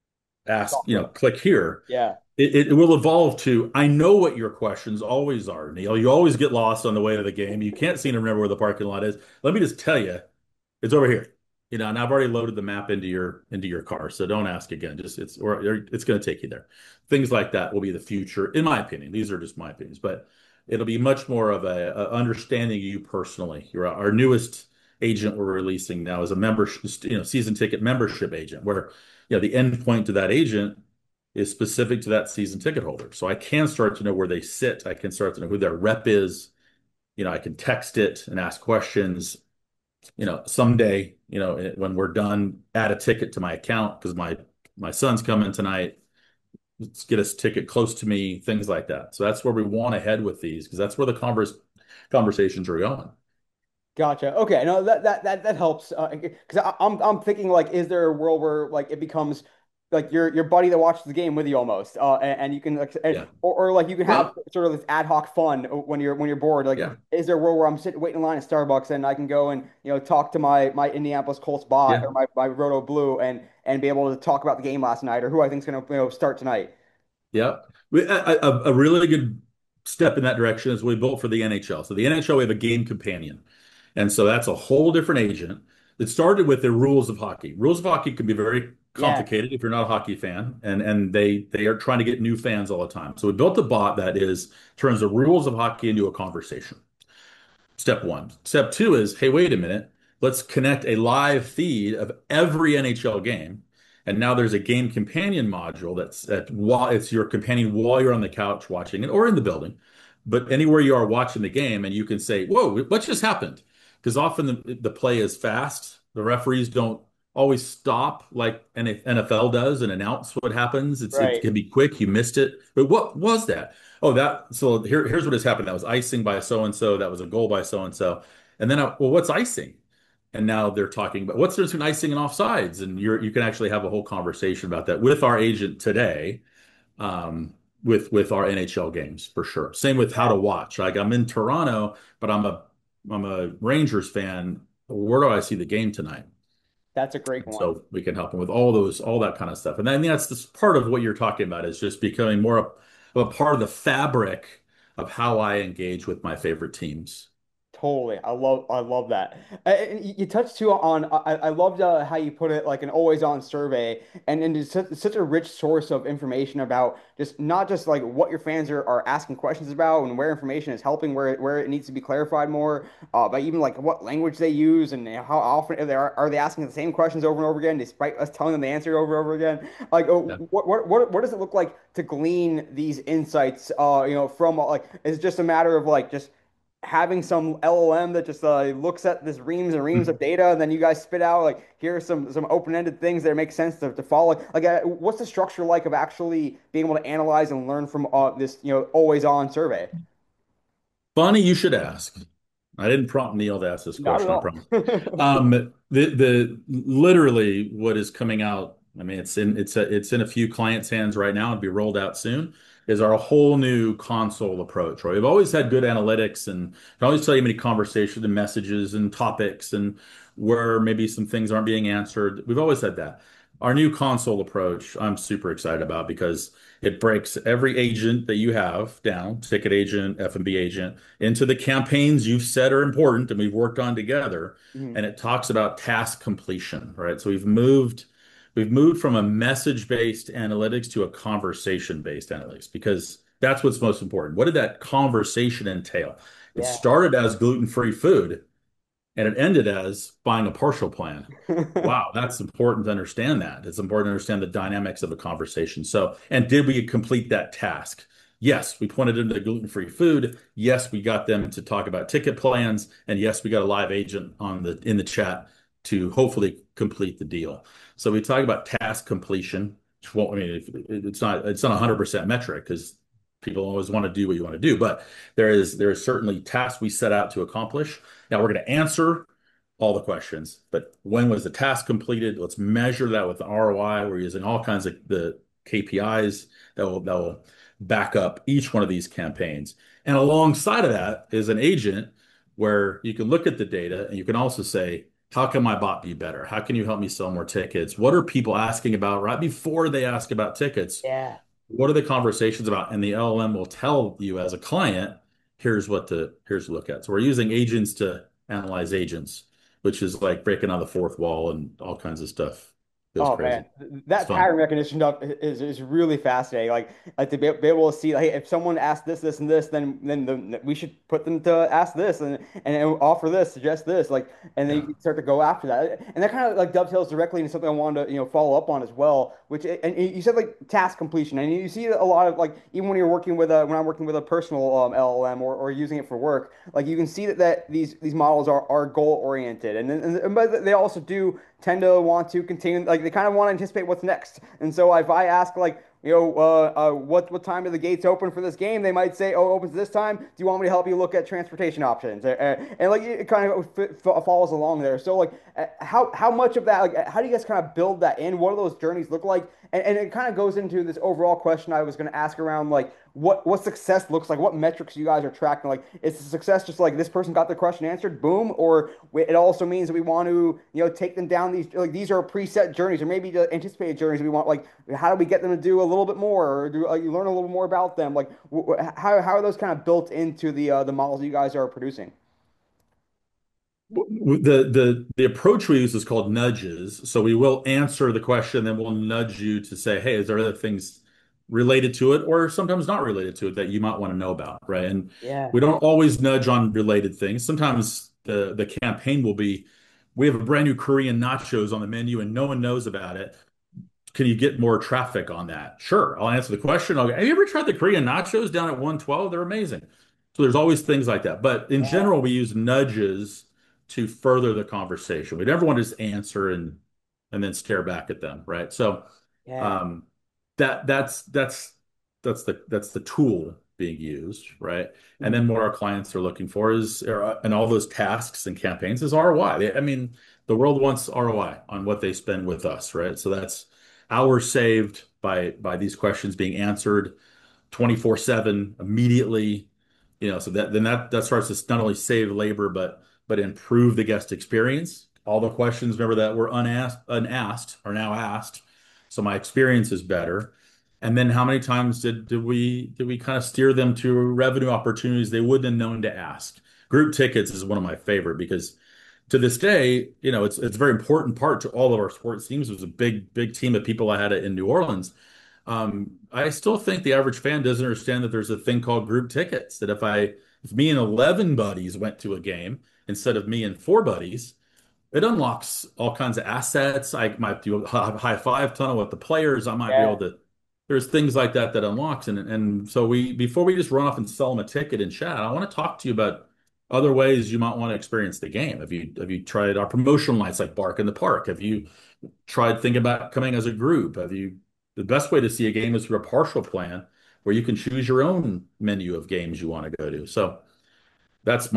ask, Talk you to know, us. click here. Yeah. It, it will evolve to, I know what your questions always are, Neil. You always get lost on the way to the game. You can't seem to remember where the parking lot is. Let me just tell you, it's over here. You know, and I've already loaded the map into your into your car, so don't ask again. Just it's or, or it's going to take you there. Things like that will be the future, in my opinion. These are just my opinions, but it'll be much more of a, a understanding you personally. You're our newest agent we're releasing now is a membership, you know, season ticket membership agent, where you know the end point to that agent is specific to that season ticket holder. So I can start to know where they sit. I can start to know who their rep is. You know, I can text it and ask questions. You know, someday, you know, when we're done, add a ticket to my account because my my son's coming tonight. Let's get a ticket close to me, things like that. So that's where we want to head with these because that's where the converse conversations are going. Gotcha. Okay. No, that that that that helps. Uh, because I'm I'm thinking like, is there a world where like it becomes like your your buddy that watches the game with you almost, uh, and, and you can like, and, Yeah. or, or like you can have Well, sort of this ad hoc fun when you're when you're bored. Like, yeah. is there a world where I'm sitting waiting in line at Starbucks and I can go and you know talk to my my Indianapolis Colts bot Yeah. or my my Roto Blue and and be able to talk about the game last night or who I think is going to you know start tonight. Yeah. We, a, a, a really good step in that direction is we built for the N H L. So the N H L, we have a game companion. And so that's a whole different agent. It started with the rules of hockey. Rules of hockey can be very Yeah. complicated if you're not a hockey fan, and and they they are trying to get new fans all the time. So we built a bot that is turns the rules of hockey into a conversation. Step one. Step two is, hey, wait a minute. Let's connect a live feed of every N H L game. And now there's a game companion module that's that while it's your companion while you're on the couch watching it or in the building, but anywhere you are watching the game, and you can say, "Whoa, what just happened?" Because often the, the play is fast. The referees don't always stop like N F L does and announce what happens. It's it Right. can be quick. You missed it, but what was that? Oh, that so here, here's what has happened. That was icing by so and so. That was a goal by so and so. And then, I, well, what's icing? And now they're talking about what's the difference between icing and offsides. And you're you can actually have a whole conversation about that with our agent today, um, with with our N H L games for sure. Same with how to watch. Like I'm in Toronto, but I'm a I'm a Rangers fan. Where do I see the game tonight? That's a great And one. so we can help them with all those, all that kind of stuff. And then that's this part of what you're talking about is just becoming more of a part of the fabric of how I engage with my favorite teams. Totally. I love I love that. Uh, and You you touched too on I, I loved uh, how you put it like an always on survey and, and it's such, such a rich source of information about just not just like what your fans are, are asking questions about and where information is helping where where it needs to be clarified more uh, but even like what language they use and how often they are are they asking the same questions over and over again despite us telling them the answer over and over again like uh, Yeah. what, what what what does it look like to glean these insights uh you know from uh, like is it just a matter of like just having some L L M that just uh, looks at this reams and reams of data, and then you guys spit out like here are some some open-ended things that make sense to, to follow. Like, uh, what's the structure like of actually being able to analyze and learn from uh, this, you know, always on survey? Funny you should ask. I didn't prompt Neil to ask this Not at question, I all. promise. Um, the the literally what is coming out I mean, it's in it's a, it's in a few clients' hands right now. It'll be rolled out soon. Is our whole new console approach, right? We've always had good analytics and can always tell you many conversations and messages and topics and where maybe some things aren't being answered. We've always had that. Our new console approach, I'm super excited about because it breaks every agent that you have down, ticket agent, F and B agent, into the campaigns you've said are important and we've worked on together. Mhm. And it talks about task completion, right? So we've moved We've moved from a message-based analytics to a conversation-based analytics because that's what's most important. What did that conversation entail? It Yeah. started as gluten-free food and it ended as buying a partial plan. Wow, that's important to understand that. It's important to understand the dynamics of a conversation. So, and did we complete that task? Yes, we pointed them to gluten-free food. Yes, we got them to talk about ticket plans, and yes, we got a live agent on the in the chat to hopefully complete the deal. So we talk about task completion. Which won't, I mean, if- it's not it's not a hundred percent metric because people always want to do what you want to do, but there is there is certainly tasks we set out to accomplish. Now we're going to answer all the questions, but when was the task completed? Let's measure that with the R O I. We're using all kinds of the K P Is that will that will back up each one of these campaigns. And alongside of that is an agent where you can look at the data and you can also say, how can my bot be better? How can you help me sell more tickets? What are people asking about right before they ask about tickets? Yeah. What are the conversations about? And the L L M will tell you as a client, here's what to here's to look at. So we're using agents to analyze agents, which is like breaking on the fourth wall and all kinds of stuff. Goes Oh man, crazy. It's that fun. pattern recognition stuff is is really fascinating. Like like to be, be able to see like, hey, if someone asked this, this, and this, then then the, we should put them to ask this and, and and offer this, suggest this, like, and then you Yeah. can start to go after that. And that kind of like dovetails directly into something I wanted to you know follow up on as well. Which and you said like task completion, and you see a lot of like even when you're working with a when I'm working with a personal um, L L M or, or using it for work, like you can see that, that these these models are are goal oriented, and, and, and but they also do tend to want to continue like they kind of want to anticipate what's next. And so if I ask like you know uh, uh, what what time do the gates open for this game, they might say, oh, it opens this time. Do you want me to help you look at transportation options? Uh, uh, and like it kind of f follows along there. So like uh, how how much of that like how do you guys kind of build that in? What do those journeys look like? And, and it kind of goes into this overall question I was going to ask around like what what success looks like, what metrics you guys are tracking. Like, is the success just like this person got their question answered, boom, or it also means that we want to you know take them down these like these are preset journeys or maybe the anticipated journeys we want. Like, how do we get them to do a little bit more or do uh, you learn a little more about them? Like, wh how how are those kind of built into the uh, the models you guys are producing? The the the approach we use is called nudges. So we will answer the question, then we'll nudge you to say, hey, is there other things related to it, or sometimes not related to it that you might want to know about, right? And Yeah. we don't always nudge on related things. Sometimes the the campaign will be, we have a brand new Korean nachos on the menu and no one knows about it. Can you get more traffic on that? Sure, I'll answer the question. I'll go, have you ever tried the Korean nachos down at one twelve? They're amazing. So there's always things like that. But in Yeah. general, we use nudges to further the conversation. We never want to just answer and and then stare back at them, right? So Yeah. um, that that's that's that's the that's the tool being used, right? And Mhm. then what our clients are looking for is, uh, and all those tasks and campaigns is R O I. They- I mean, the world wants R O I on what they spend with us, right? So that's hours saved by by these questions being answered twenty-four seven immediately, you know, so that then that that starts to not only save labor but but improve the guest experience. All the questions, remember, that were unasked unasked are now asked. So my experience is better. And then how many times did did we did we kind of steer them to revenue opportunities they wouldn't have known to ask? Group tickets is one of my favorite because to this day, you know, it's it's a very important part to all of our sports teams. It was a big, big team of people I had in New Orleans. Um, I still think the average fan doesn't understand that there's a thing called group tickets. That if I if me and eleven buddies went to a game instead of me and four buddies, it unlocks all kinds of assets. I might do a high five tunnel with the players. I might be Yeah. able to. There's things like that that unlocks, and and so we before we just run off and sell them a ticket and chat, I want to talk to you about other ways you might want to experience the game. Have you have you tried our promotional nights like Bark in the Park? Have you tried thinking about coming as a group? Have you the best way to see a game is through a partial plan where you can choose your own menu of games you want to go to. So that's my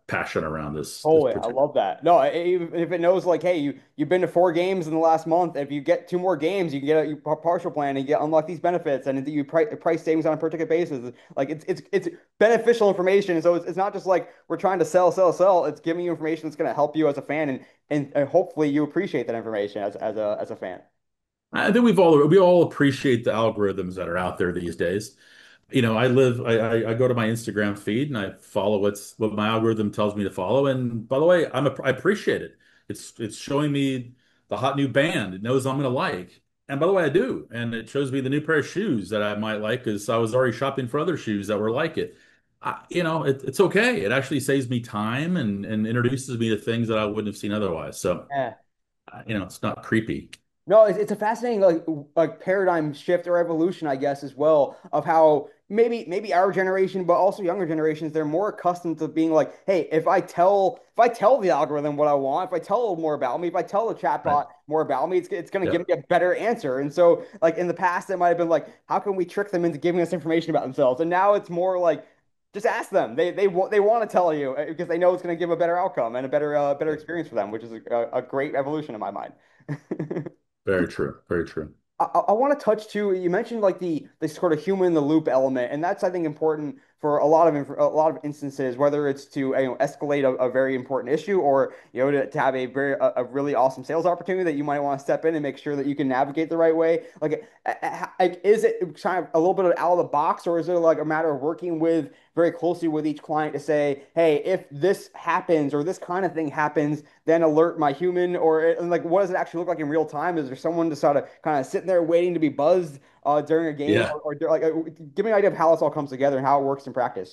passion around this this Oh, I particular. love that. No, I- even if it knows like, hey, you you've been to four games in the last month. If you get two more games, you can get a you par- partial plan and you get unlock these benefits, and you price price savings on a per ticket basis. Like it's it's it's beneficial information. So it's, it's not just like we're trying to sell, sell, sell. It's giving you information that's going to help you as a fan, and, and and hopefully you appreciate that information as as a as a fan. I think we've all we all appreciate the algorithms that are out there these days. You know, I live, I, I, I go to my Instagram feed and I follow what's what my algorithm tells me to follow. And by the way, I'm a, I appreciate it. It's it's showing me the hot new band. It knows I'm gonna like. And by the way, I do. And it shows me the new pair of shoes that I might like because I was already shopping for other shoes that were like it. I, you know, it, it's okay. It actually saves me time and and introduces me to things that I wouldn't have seen otherwise. So, Yeah. uh, you know, it's not creepy. No, it's, it's a fascinating like like paradigm shift or evolution, I guess, as well, of how maybe maybe our generation, but also younger generations, they're more accustomed to being like, hey, if I tell if I tell the algorithm what I want, if I tell it more about me, if I tell the Right. chatbot more about me, it's it's going to give Yep. me a better answer. And so, like in the past, it might have been like, how can we trick them into giving us information about themselves? And now it's more like, just ask them. They they want they want to tell you uh, because they know it's going to give a better outcome and a better uh, better Yep. experience for them, which is a, a great evolution in my mind. Very true. Very true. I, I want to touch too. You mentioned like the the sort of human in the loop element, and that's I think important for a lot of inf- a lot of instances, whether it's to you know escalate a, a very important issue or you know to, to have a very a, a really awesome sales opportunity that you might want to step in and make sure that you can navigate the right way. Like, a- a- like is it kind of a little bit of out of the box, or is it like a matter of working with very closely with each client to say, hey, if this happens or this kind of thing happens, then alert my human or and like what does it actually look like in real time? Is there someone just sort of kind of sitting there waiting to be buzzed uh, during a game Yeah. or, or like uh, give me an idea of how this all comes together and how it works in practice.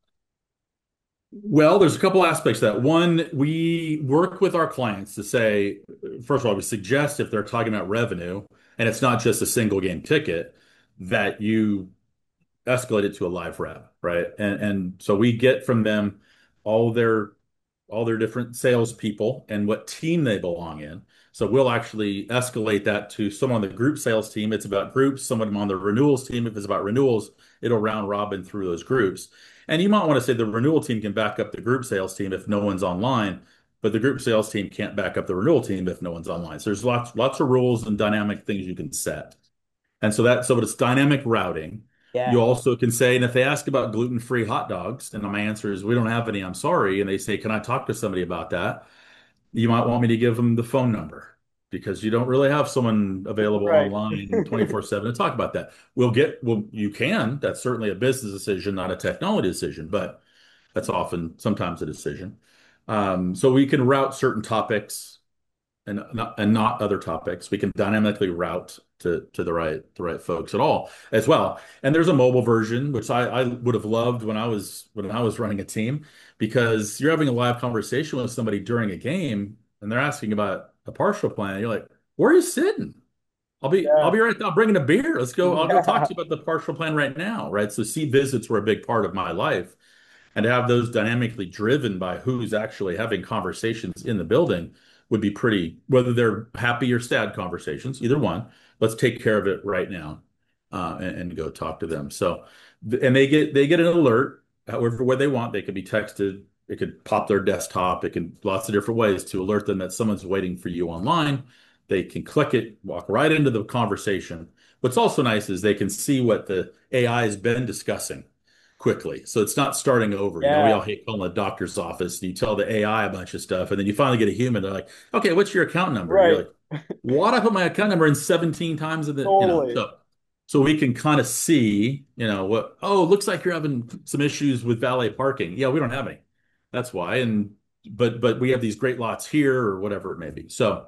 Well, there's a couple aspects to that. One, we work with our clients to say, first of all, we suggest if they're talking about revenue and it's not just a single game ticket, that you escalate it to a live rep, right? And and so we get from them all their all their different salespeople and what team they belong in. So we'll actually escalate that to someone on the group sales team. It's about groups. Someone on the renewals team, if it's about renewals, it'll round robin through those groups. And you might want to say the renewal team can back up the group sales team if no one's online, but the group sales team can't back up the renewal team if no one's online. So there's lots lots of rules and dynamic things you can set. And so that so it's dynamic routing. You Yeah. also can say, and if they ask about gluten-free hot dogs, and my answer is we don't have any, I'm sorry, and they say, can I talk to somebody about that? You might want me to give them the phone number because you don't really have someone available Right. online twenty-four seven to talk about that. We'll get, well, you can. That's certainly a business decision, not a technology decision, but that's often sometimes a decision. Um, so we can route certain topics and not and not other topics. We can dynamically route to to the right the right folks at all as well. And there's a mobile version, which I, I would have loved when I was when I was running a team, because you're having a live conversation with somebody during a game and they're asking about a partial plan. You're like, where are you sitting? I'll be I'll Yeah. be right now bringing a beer. Let's go. I'll go talk Yeah. to you about the partial plan right now. Right. So seat visits were a big part of my life. And to have those dynamically driven by who's actually having conversations in the building would be pretty, whether they're happy or sad conversations, either one. Let's take care of it right now, uh, and, and go talk to them. So, and they get they get an alert, however way they want. They could be texted. It could pop their desktop. It can lots of different ways to alert them that someone's waiting for you online. They can click it, walk right into the conversation. What's also nice is they can see what the A I has been discussing quickly. So it's not starting over. You know, we Yeah. all hate calling the doctor's office and you tell the A I a bunch of stuff, and then you finally get a human. They're like, okay, what's your account number? You're Right. like, what? I put my account number in seventeen times of the, you know, Totally. so so we can kind of see, you know, what, oh, looks like you're having some issues with valet parking. Yeah, we don't have any. That's why. And but but we have these great lots here or whatever it may be. So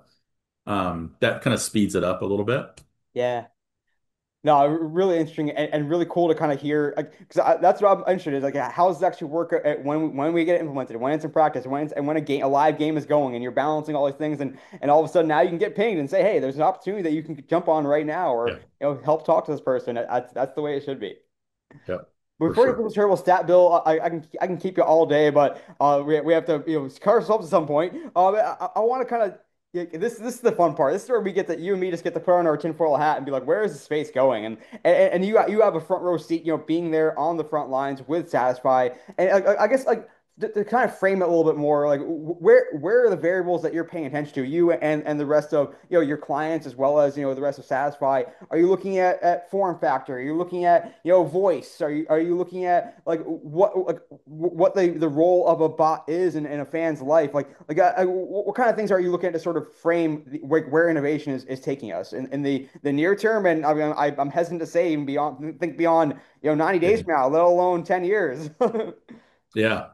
um that kind of speeds it up a little bit. Yeah. No, really interesting and, and really cool to kind of hear because that's what I'm interested in is like how does it actually work at, when when we get it implemented, when it's in practice, when it's, and when a game a live game is going and you're balancing all these things and and all of a sudden now you can get pinged and say, hey, there's an opportunity that you can jump on right now or Yeah. you know help talk to this person. That's that's the way it should be. Yeah, for Before you get sure. to the terrible stat bill, I, I can I can keep you all day, but uh, we, we have to you know cut ourselves at some point. Um, I, I want to kind of yeah, this this is the fun part. This is where we get that you and me just get to put on our tinfoil hat and be like, where is the space going? And and, and you you have a front row seat, you know, being there on the front lines with Satisfy. And I, I guess like to, to kind of frame it a little bit more, like where where are the variables that you're paying attention to, you and and the rest of you know your clients as well as you know the rest of Satisfy? Are you looking at at form factor? Are you looking at you know voice? Are you are you looking at like what like what the the role of a bot is in, in a fan's life? Like like uh, what kind of things are you looking at to sort of frame the, where, where innovation is, is taking us in, in the the near term? And I mean, I, I'm hesitant to say even beyond think beyond you know ninety days Yeah. from now, let alone ten years. Yeah.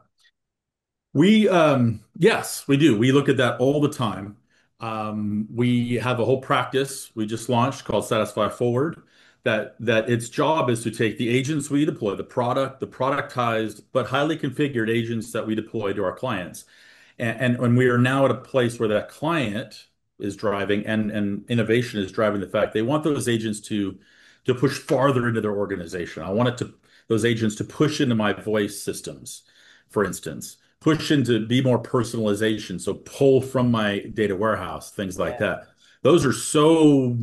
We, um, yes, we do. We look at that all the time. Um, we have a whole practice we just launched called Satisfy Forward that that its job is to take the agents we deploy, the product, the productized but highly configured agents that we deploy to our clients. And, and when we are now at a place where that client is driving and, and innovation is driving the fact they want those agents to to push farther into their organization. I want it to those agents to push into my voice systems, for instance, push into be more personalization. So pull from my data warehouse, things like Yeah. that. Those are so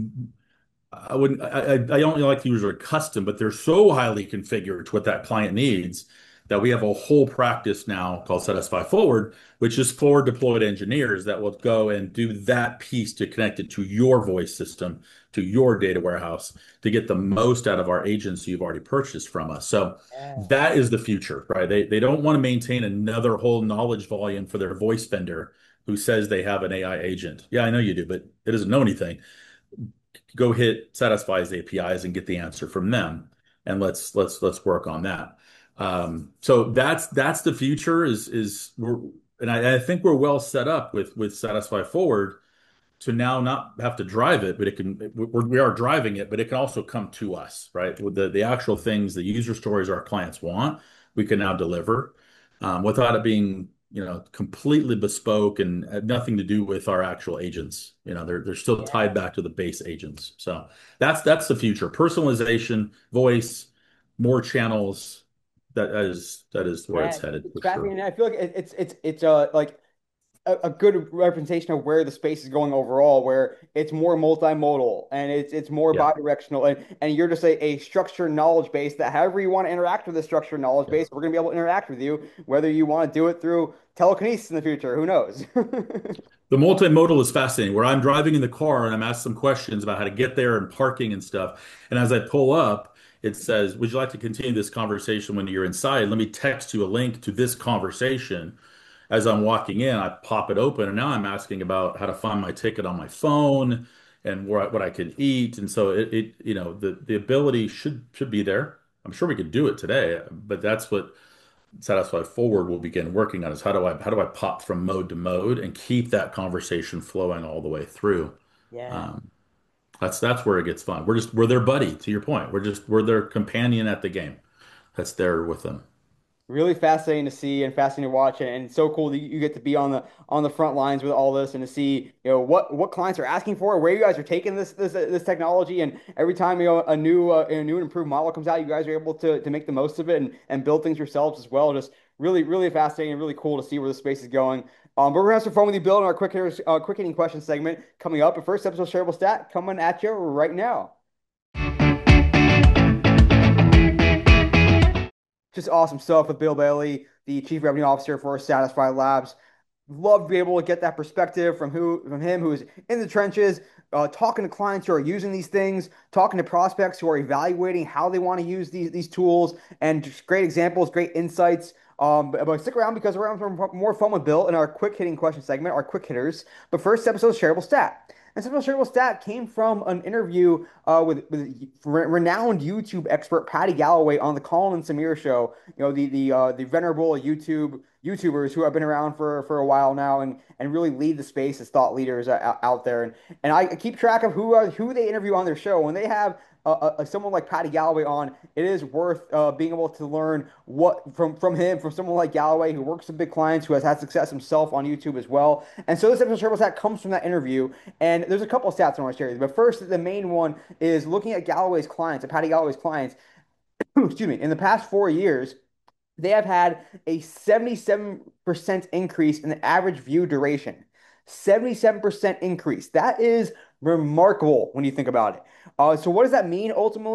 I wouldn't, I, I I don't like to use the word custom, but they're so highly configured to what that client needs that we have a whole practice now called Satisfy Forward, which is forward deployed engineers that will go and do that piece to connect it to your voice system, to your data warehouse to get the most out of our agents you've already purchased from us. So Yeah. that is the future, right? They, they don't want to maintain another whole knowledge volume for their voice vendor who says they have an A I agent. Yeah, I know you do, but it doesn't know anything. Go hit Satisfy's A P Is and get the answer from them, and let's let's let's work on that. Um, so that's that's the future is is we're and I, I think we're well set up with with Satisfy Forward to now not have to drive it, but it can we're, we are driving it, but it can also come to us, right? With the the actual things, the user stories our clients want, we can now deliver um, without it being you know completely bespoke and had nothing to do with our actual agents. You know, they're they're still tied back to the base agents. So that's that's the future. Personalization, voice, more channels. That is that is where Yeah, it's headed it's for sure. fascinating. I feel like it, it's it's it's uh like a, a good representation of where the space is going overall, where it's more multimodal and it's it's more Yeah. bidirectional, and and you're just a, a structured knowledge base that however you want to interact with the structured knowledge Yeah. base, we're gonna be able to interact with you, whether you want to do it through telekinesis in the future, who knows? The multimodal is fascinating, where I'm driving in the car and I'm asked some questions about how to get there and parking and stuff. And as I pull up, it says, "Would you like to continue this conversation when you're inside? Let me text you a link to this conversation." As I'm walking in, I pop it open, and now I'm asking about how to find my ticket on my phone and where, what I can eat. And so it, it, you know, the the ability should should be there. I'm sure we could do it today, but that's what Satisfy Forward will begin working on is how do I how do I pop from mode to mode and keep that conversation flowing all the way through. Yeah. Um, that's that's where it gets fun. We're just we're their buddy, to your point. We're just we're their companion at the game. That's there with them. Really fascinating to see and fascinating to watch, and, and so cool that you get to be on the on the front lines with all this and to see you know what what clients are asking for, where you guys are taking this this this technology, and every time you know a new uh, a new and improved model comes out, you guys are able to to make the most of it and and build things yourselves as well. Just really really fascinating and really cool to see where the space is going. Um, but we're gonna have some fun with you, Bill, in our quick hitters, uh, quick hitting question segment coming up. The first episode, shareable stat, coming at you right now. Just awesome stuff with Bill Bailey, the Chief Revenue Officer for Satisfy Labs. Love to be able to get that perspective from who from him who's in the trenches, uh, talking to clients who are using these things, talking to prospects who are evaluating how they want to use these these tools, and just great examples, great insights. Um, but, but stick around because we're having more fun with Bill in our quick hitting question segment, our quick hitters. But first episode, shareable stat. And simple shareable stat came from an interview uh, with, with re renowned YouTube expert Patty Galloway on the Colin and Samir show. You know the the uh, the venerable YouTube YouTubers who have been around for for a while now and and really lead the space as thought leaders out, out there. And and I keep track of who uh, who they interview on their show. When they have uh, uh, someone like Patty Galloway on, it is worth uh, being able to learn what from from him, from someone like Galloway who works with big clients, who has had success himself on YouTube as well. And so this episode of TurboStat comes from that interview. And there's a couple of stats I want to share with you. But first, the main one is looking at Galloway's clients, at Patty Galloway's clients. Excuse me. In the past four years, they have had a seventy-seven percent increase in the average view duration. seventy-seven percent increase. That is remarkable when you think about it. Uh, so what does that mean ultimately?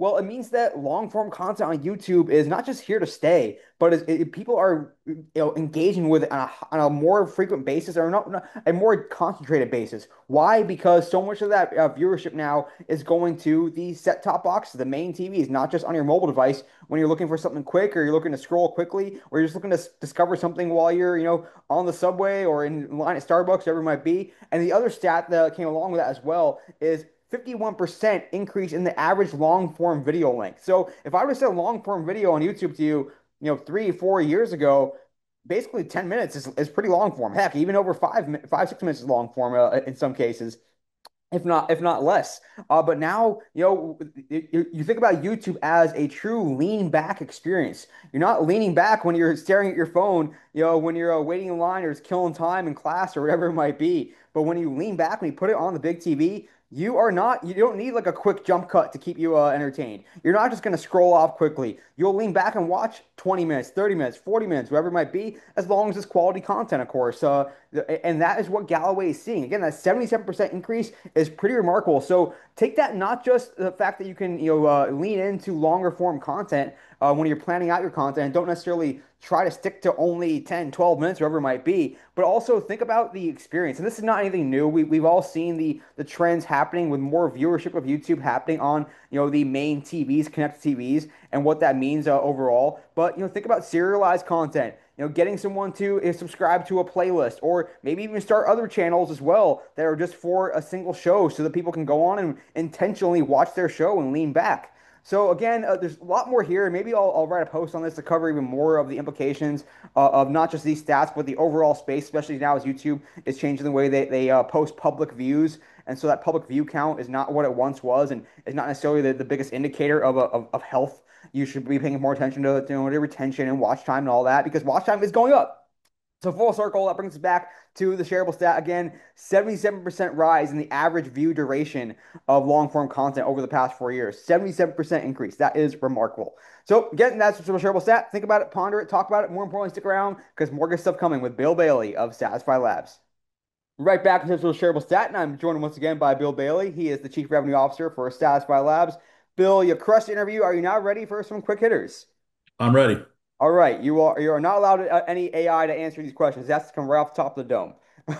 Well, it means that long form content on YouTube is not just here to stay, but is, it, people are you know engaging with it on a, on a more frequent basis or not, not a more concentrated basis. Why? Because so much of that uh, viewership now is going to the set-top box, the main T Vs, not just on your mobile device when you're looking for something quick or you're looking to scroll quickly or you're just looking to s- discover something while you're you know on the subway or in line at Starbucks, whatever it might be. And the other stat that came along with that as well is fifty-one percent increase in the average long form video length. So if I were to say a long form video on YouTube to you, you know, three, four years ago, basically ten minutes is, is pretty long form. Heck, even over five, five, six minutes is long form uh, in some cases if not if not less. Uh, but now, you know, you, you think about YouTube as a true lean back experience. You're not leaning back when you're staring at your phone, you know, when you're uh, waiting in line or just killing time in class or whatever it might be. But when you lean back, when you put it on the big T V, you are not, you don't need like a quick jump cut to keep you uh, entertained. You're not just going to scroll off quickly. You'll lean back and watch twenty minutes, thirty minutes, forty minutes, whatever it might be, as long as it's quality content, of course. Uh, and that is what Galloway is seeing. Again, that seventy-seven percent increase is pretty remarkable. So take that not just the fact that you can you know uh, lean into longer form content uh, when you're planning out your content and don't necessarily try to stick to only ten, twelve minutes, whatever it might be, but also think about the experience. And this is not anything new. We, we've all seen the the trends happening with more viewership of YouTube happening on you know the main T Vs, connected T Vs, and what that means uh, overall. But you know think about serialized content, you know, getting someone to uh, subscribe to a playlist or maybe even start other channels as well that are just for a single show so that people can go on and intentionally watch their show and lean back. So again, uh, there's a lot more here. Maybe I'll, I'll write a post on this to cover even more of the implications uh, of not just these stats, but the overall space, especially now as YouTube is changing the way they, they uh, post public views. And so that public view count is not what it once was and is not necessarily the, the biggest indicator of, a, of, of health. You should be paying more attention to, you know, to retention and watch time and all that because watch time is going up. So full circle, that brings us back to the shareable stat again, seventy-seven percent rise in the average view duration of long form content over the past four years. seventy-seven percent increase. That is remarkable. So again, that's the shareable stat. Think about it, ponder it, talk about it. More importantly, stick around because more good stuff coming with Bill Bailey of Satisfy Labs. Right back into the shareable stat, and I'm joined once again by Bill Bailey. He is the Chief Revenue Officer for Satisfy Labs. Bill, you crushed the interview. Are you now ready for some quick hitters? I'm ready. All right, you are you are not allowed to, uh, any A I to answer these questions. That's to come right off the top of the dome.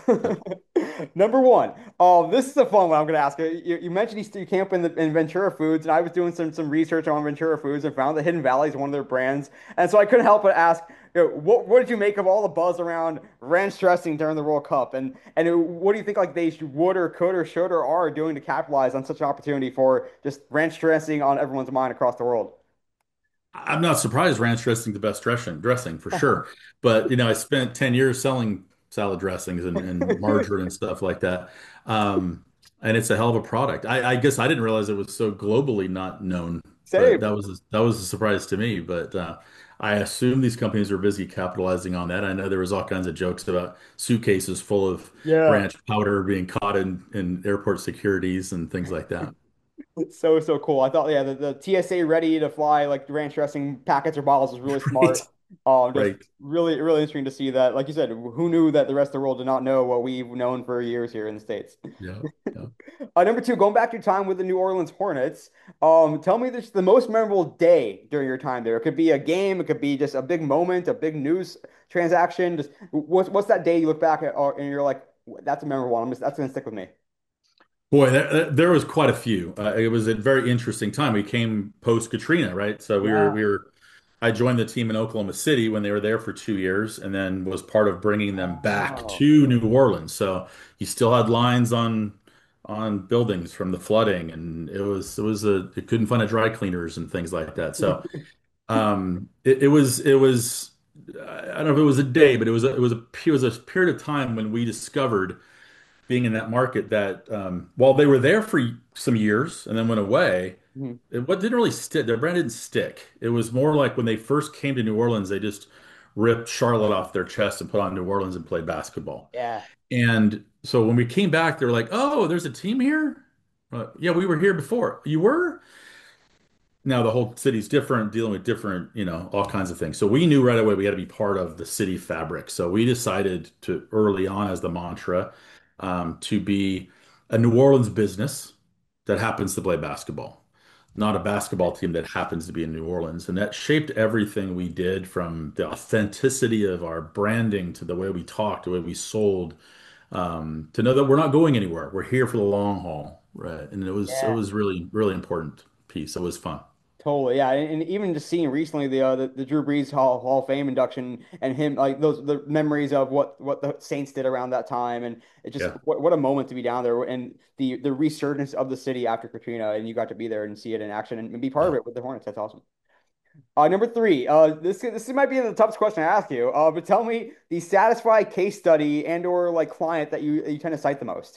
Number one, oh, this is a fun one. I'm going to ask you. You, you mentioned you, you camp in the in Ventura Foods, and I was doing some some research on Ventura Foods and found that Hidden Valley is one of their brands, and so I couldn't help but ask, you know, what what did you make of all the buzz around ranch dressing during the World Cup, and and it- what do you think like they should, would or could or should or are doing to capitalize on such an opportunity for just ranch dressing on everyone's mind across the world? I'm not surprised ranch dressing the best dressing, dressing for sure. But you know, I spent ten years selling salad dressings and, and margarine and stuff like that. Um, and it's a hell of a product. I, I guess I didn't realize it was so globally not known, but Same. that was a, that was a surprise to me. But uh, I assume these companies are busy capitalizing on that. I know there was all kinds of jokes about suitcases full of Yeah. ranch powder being caught in, in airport securities and things like that. So, so cool. I thought, yeah, the, the T S A ready to fly like ranch dressing packets or bottles is really Right. smart. Um, just Right. really, really interesting to see that. Like you said, who knew that the rest of the world did not know what we've known for years here in the States? Yeah. Yeah. Uh, number two, going back to your time with the New Orleans Hornets, um, tell me this the most memorable day during your time there. It could be a game, it could be just a big moment, a big news transaction. Just what's what's that day you look back at uh, and you're like, that's a memorable one. I'm just, that's gonna stick with me. Boy, there, there was quite a few. Uh, it was a very interesting time. We came post Katrina, right? So we were Yeah. we were. I joined the team in Oklahoma City when they were there for two years, and then was part of bringing them back Oh. to New Orleans. So you still had lines on on buildings from the flooding, and it was it was a it couldn't find a dry cleaners and things like that. So um, it, it was it was I don't know if it was a day, but it was a, it was a it was a period of time when we discovered being in that market that um, while they were there for some years and then went away, Mhm. it what didn't really stick. Their brand didn't stick. It was more like when they first came to New Orleans, they just ripped Charlotte off their chest and put on New Orleans and played basketball. Yeah. And so when we came back, they were like, "Oh, there's a team here." Uh, yeah, we were here before. You were? Now the whole city's different, dealing with different, you know, all kinds of things. So we knew right away we had to be part of the city fabric. So we decided to early on as the mantra um, to be a New Orleans business that happens to play basketball. not a basketball team that happens to be in New Orleans. And that shaped everything we did, from the authenticity of our branding to the way we talked, the way we sold, um, to know that we're not going anywhere. We're here for the long haul, right? And it was it Yeah. was really, really important piece. It was fun. Totally, yeah, and, and even just seeing recently the, uh, the the Drew Brees Hall, Hall of Fame induction and him like those the memories of what what the Saints did around that time, and it just Yeah. what, what a moment to be down there and the the resurgence of the city after Katrina, and you got to be there and see it in action and, and be part of Yeah. it with the Hornets. That's awesome. Uh, number three, uh, this this might be the toughest question I ask you, uh, but tell me the Satisfy case study and or like client that you you tend to cite the most.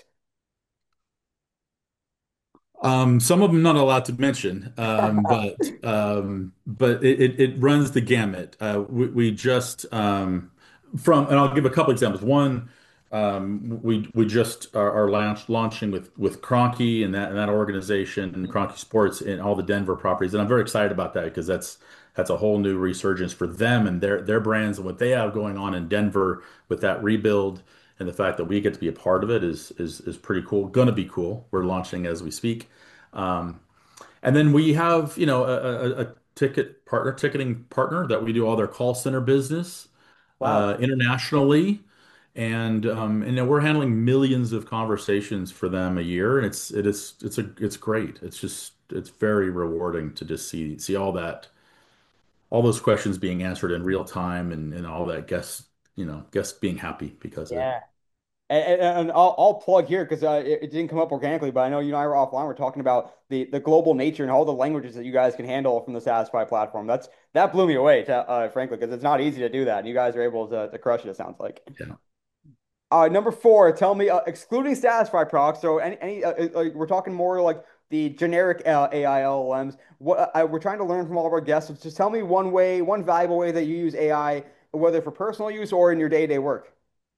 Um, some of them not allowed to mention, um, but um, but it, it, it runs the gamut. Uh, we, we just um, from, and I'll give a couple examples. One, um, we we just are, are launch, launching with with Kroenke and that and that organization and Kroenke Sports and all the Denver properties, and I'm very excited about that because that's that's a whole new resurgence for them and their their brands and what they have going on in Denver with that rebuild. And the fact that we get to be a part of it is is is pretty cool. Gonna be cool. We're launching as we speak. Um, and then we have, you know, a, a, a ticket partner, ticketing partner that we do all their call center business Wow. uh, internationally, and um, and then we're handling millions of conversations for them a year, and it's it is it's a it's great. It's just it's very rewarding to just see see all that all those questions being answered in real time, and and all that guests you know guests being happy because of it. Yeah. And, and, and I'll, I'll plug here because uh, it, it didn't come up organically, but I know you and I were offline. We're talking about the, the global nature and all the languages that you guys can handle from the Satisfy platform. That's that blew me away, to, uh, frankly, because it's not easy to do that. And you guys are able to, to crush it, it sounds like. Yeah. Uh, number four, tell me, uh, excluding Satisfy products, so any, any uh, uh, like, we're talking more like the generic uh, A I L L Ms. What uh, we're trying to learn from all of our guests. So just tell me one way, one valuable way that you use A I, whether for personal use or in your day-to-day work.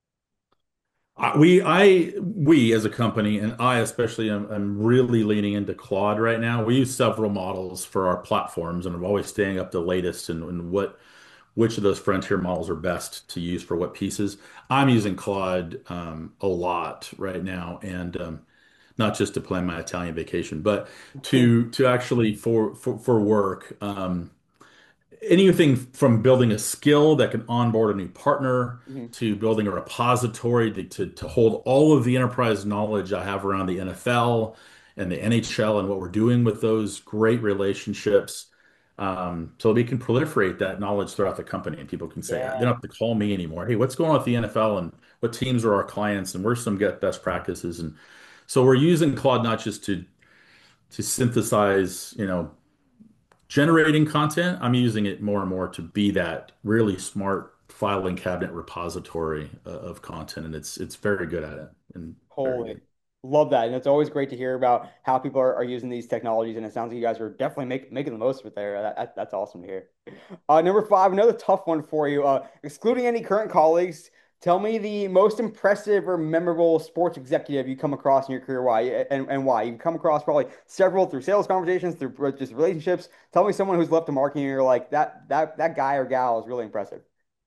I- We, I, we as a company, and I especially, am, am really leaning into Claude right now. We use several models for our platforms, and I'm always staying up to the latest and, and what, which of those frontier models are best to use for what pieces. I'm using Claude um, a lot right now, and um, not just to plan my Italian vacation, but to to actually for for, for work. Um, anything from building a skill that can onboard a new partner Mhm. to building a repository to, to, to hold all of the enterprise knowledge I have around the N F L and the N H L and what we're doing with those great relationships. Um, so we can proliferate that knowledge throughout the company and people can say, they Yeah. don't have to call me anymore. Hey, what's going on with the N F L and what teams are our clients and where's some get best practices? And so we're using Claude not just to to synthesize, you know, generating content. I'm using it more and more to be that really smart filing cabinet repository uh, of content, and it's it's very good at it and very Holy, good. love that. And it's always great to hear about how people are, are using these technologies. And it sounds like you guys are definitely make, making the most of it there. That, that- that's awesome to hear. Uh, number five, another tough one for you. Uh, excluding any current colleagues, tell me the most impressive or memorable sports executive you come across in your career. Why and, and why? You've come across probably several through sales conversations, through just relationships. Tell me someone who's left a mark and you're like, that that that guy or gal is really impressive.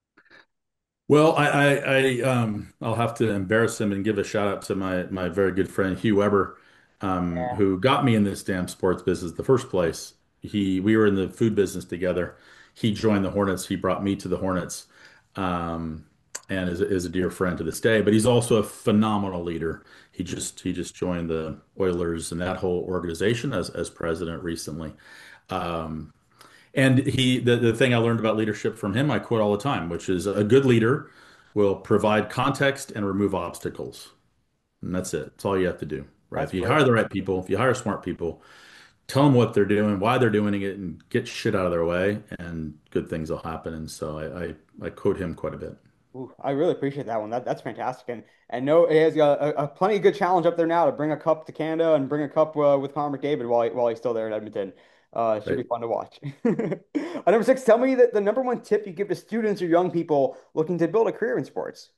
Well, I, I, I um, I'll have to embarrass him and give a shout out to my my very good friend Hugh Weber, um, Yeah. who got me in this damn sports business in the first place. He, we were in the food business together. He joined the Hornets. He brought me to the Hornets, um, and is, a- is a dear friend to this day. But he's also a phenomenal leader. He just he just joined the Oilers and that whole organization as as president recently. Um, and he, the, the thing I learned about leadership from him, I quote all the time, which is a good leader will provide context and remove obstacles. And that's it. That's all you have to do, right? That's If you great. hire the right people, if you hire smart people, tell them what they're doing, why they're doing it, and get shit out of their way, and good things will happen. And so I, I, I quote him quite a bit. Ooh, I really appreciate that one. That that's fantastic, and and no, he has got a, a plenty good challenge up there now to bring a cup to Canada and bring a cup uh, with Connor McDavid while he, while he's still there in Edmonton. Uh, should be Right? fun to watch. Uh, number six, tell me that the number one tip you give to students or young people looking to build a career in sports.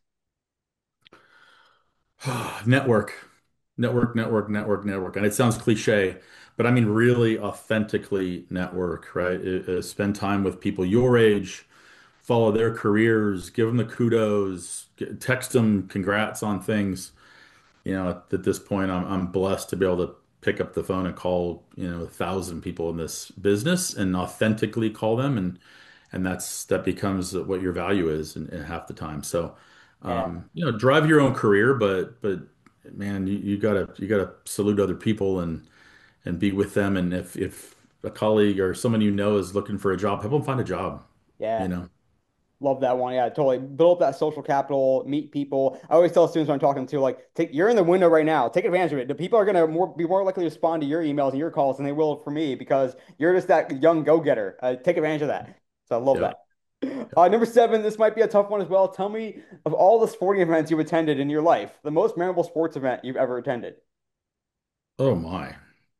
Network, network, network, network, network. And it sounds cliche, but I mean really authentically network, right? Uh, uh, spend time with people your age, follow their careers, give them the kudos, get, text them congrats on things. You know, at, at this point, I'm I'm blessed to be able to pick up the phone and call, you know, a thousand people in this business and authentically call them, and and that's that becomes what your value is in, in half the time. So, Yeah. um, you know, drive your own career, but but man, you, you gotta you gotta salute other people and and be with them. And if if a colleague or someone you know is looking for a job, help them find a job. Yeah. You know. Love that one. Yeah, totally. Build up that social capital, meet people. I always tell students when I'm talking to, like, take you're in the window right now. Take advantage of it. The people are gonna more be more likely to respond to your emails and your calls than they will for me because you're just that young go-getter. Uh, take advantage of that. So I love Yeah. that. Uh, number seven, this might be a tough one as well. Tell me of all the sporting events you've attended in your life, the most memorable sports event you've ever attended. Oh my.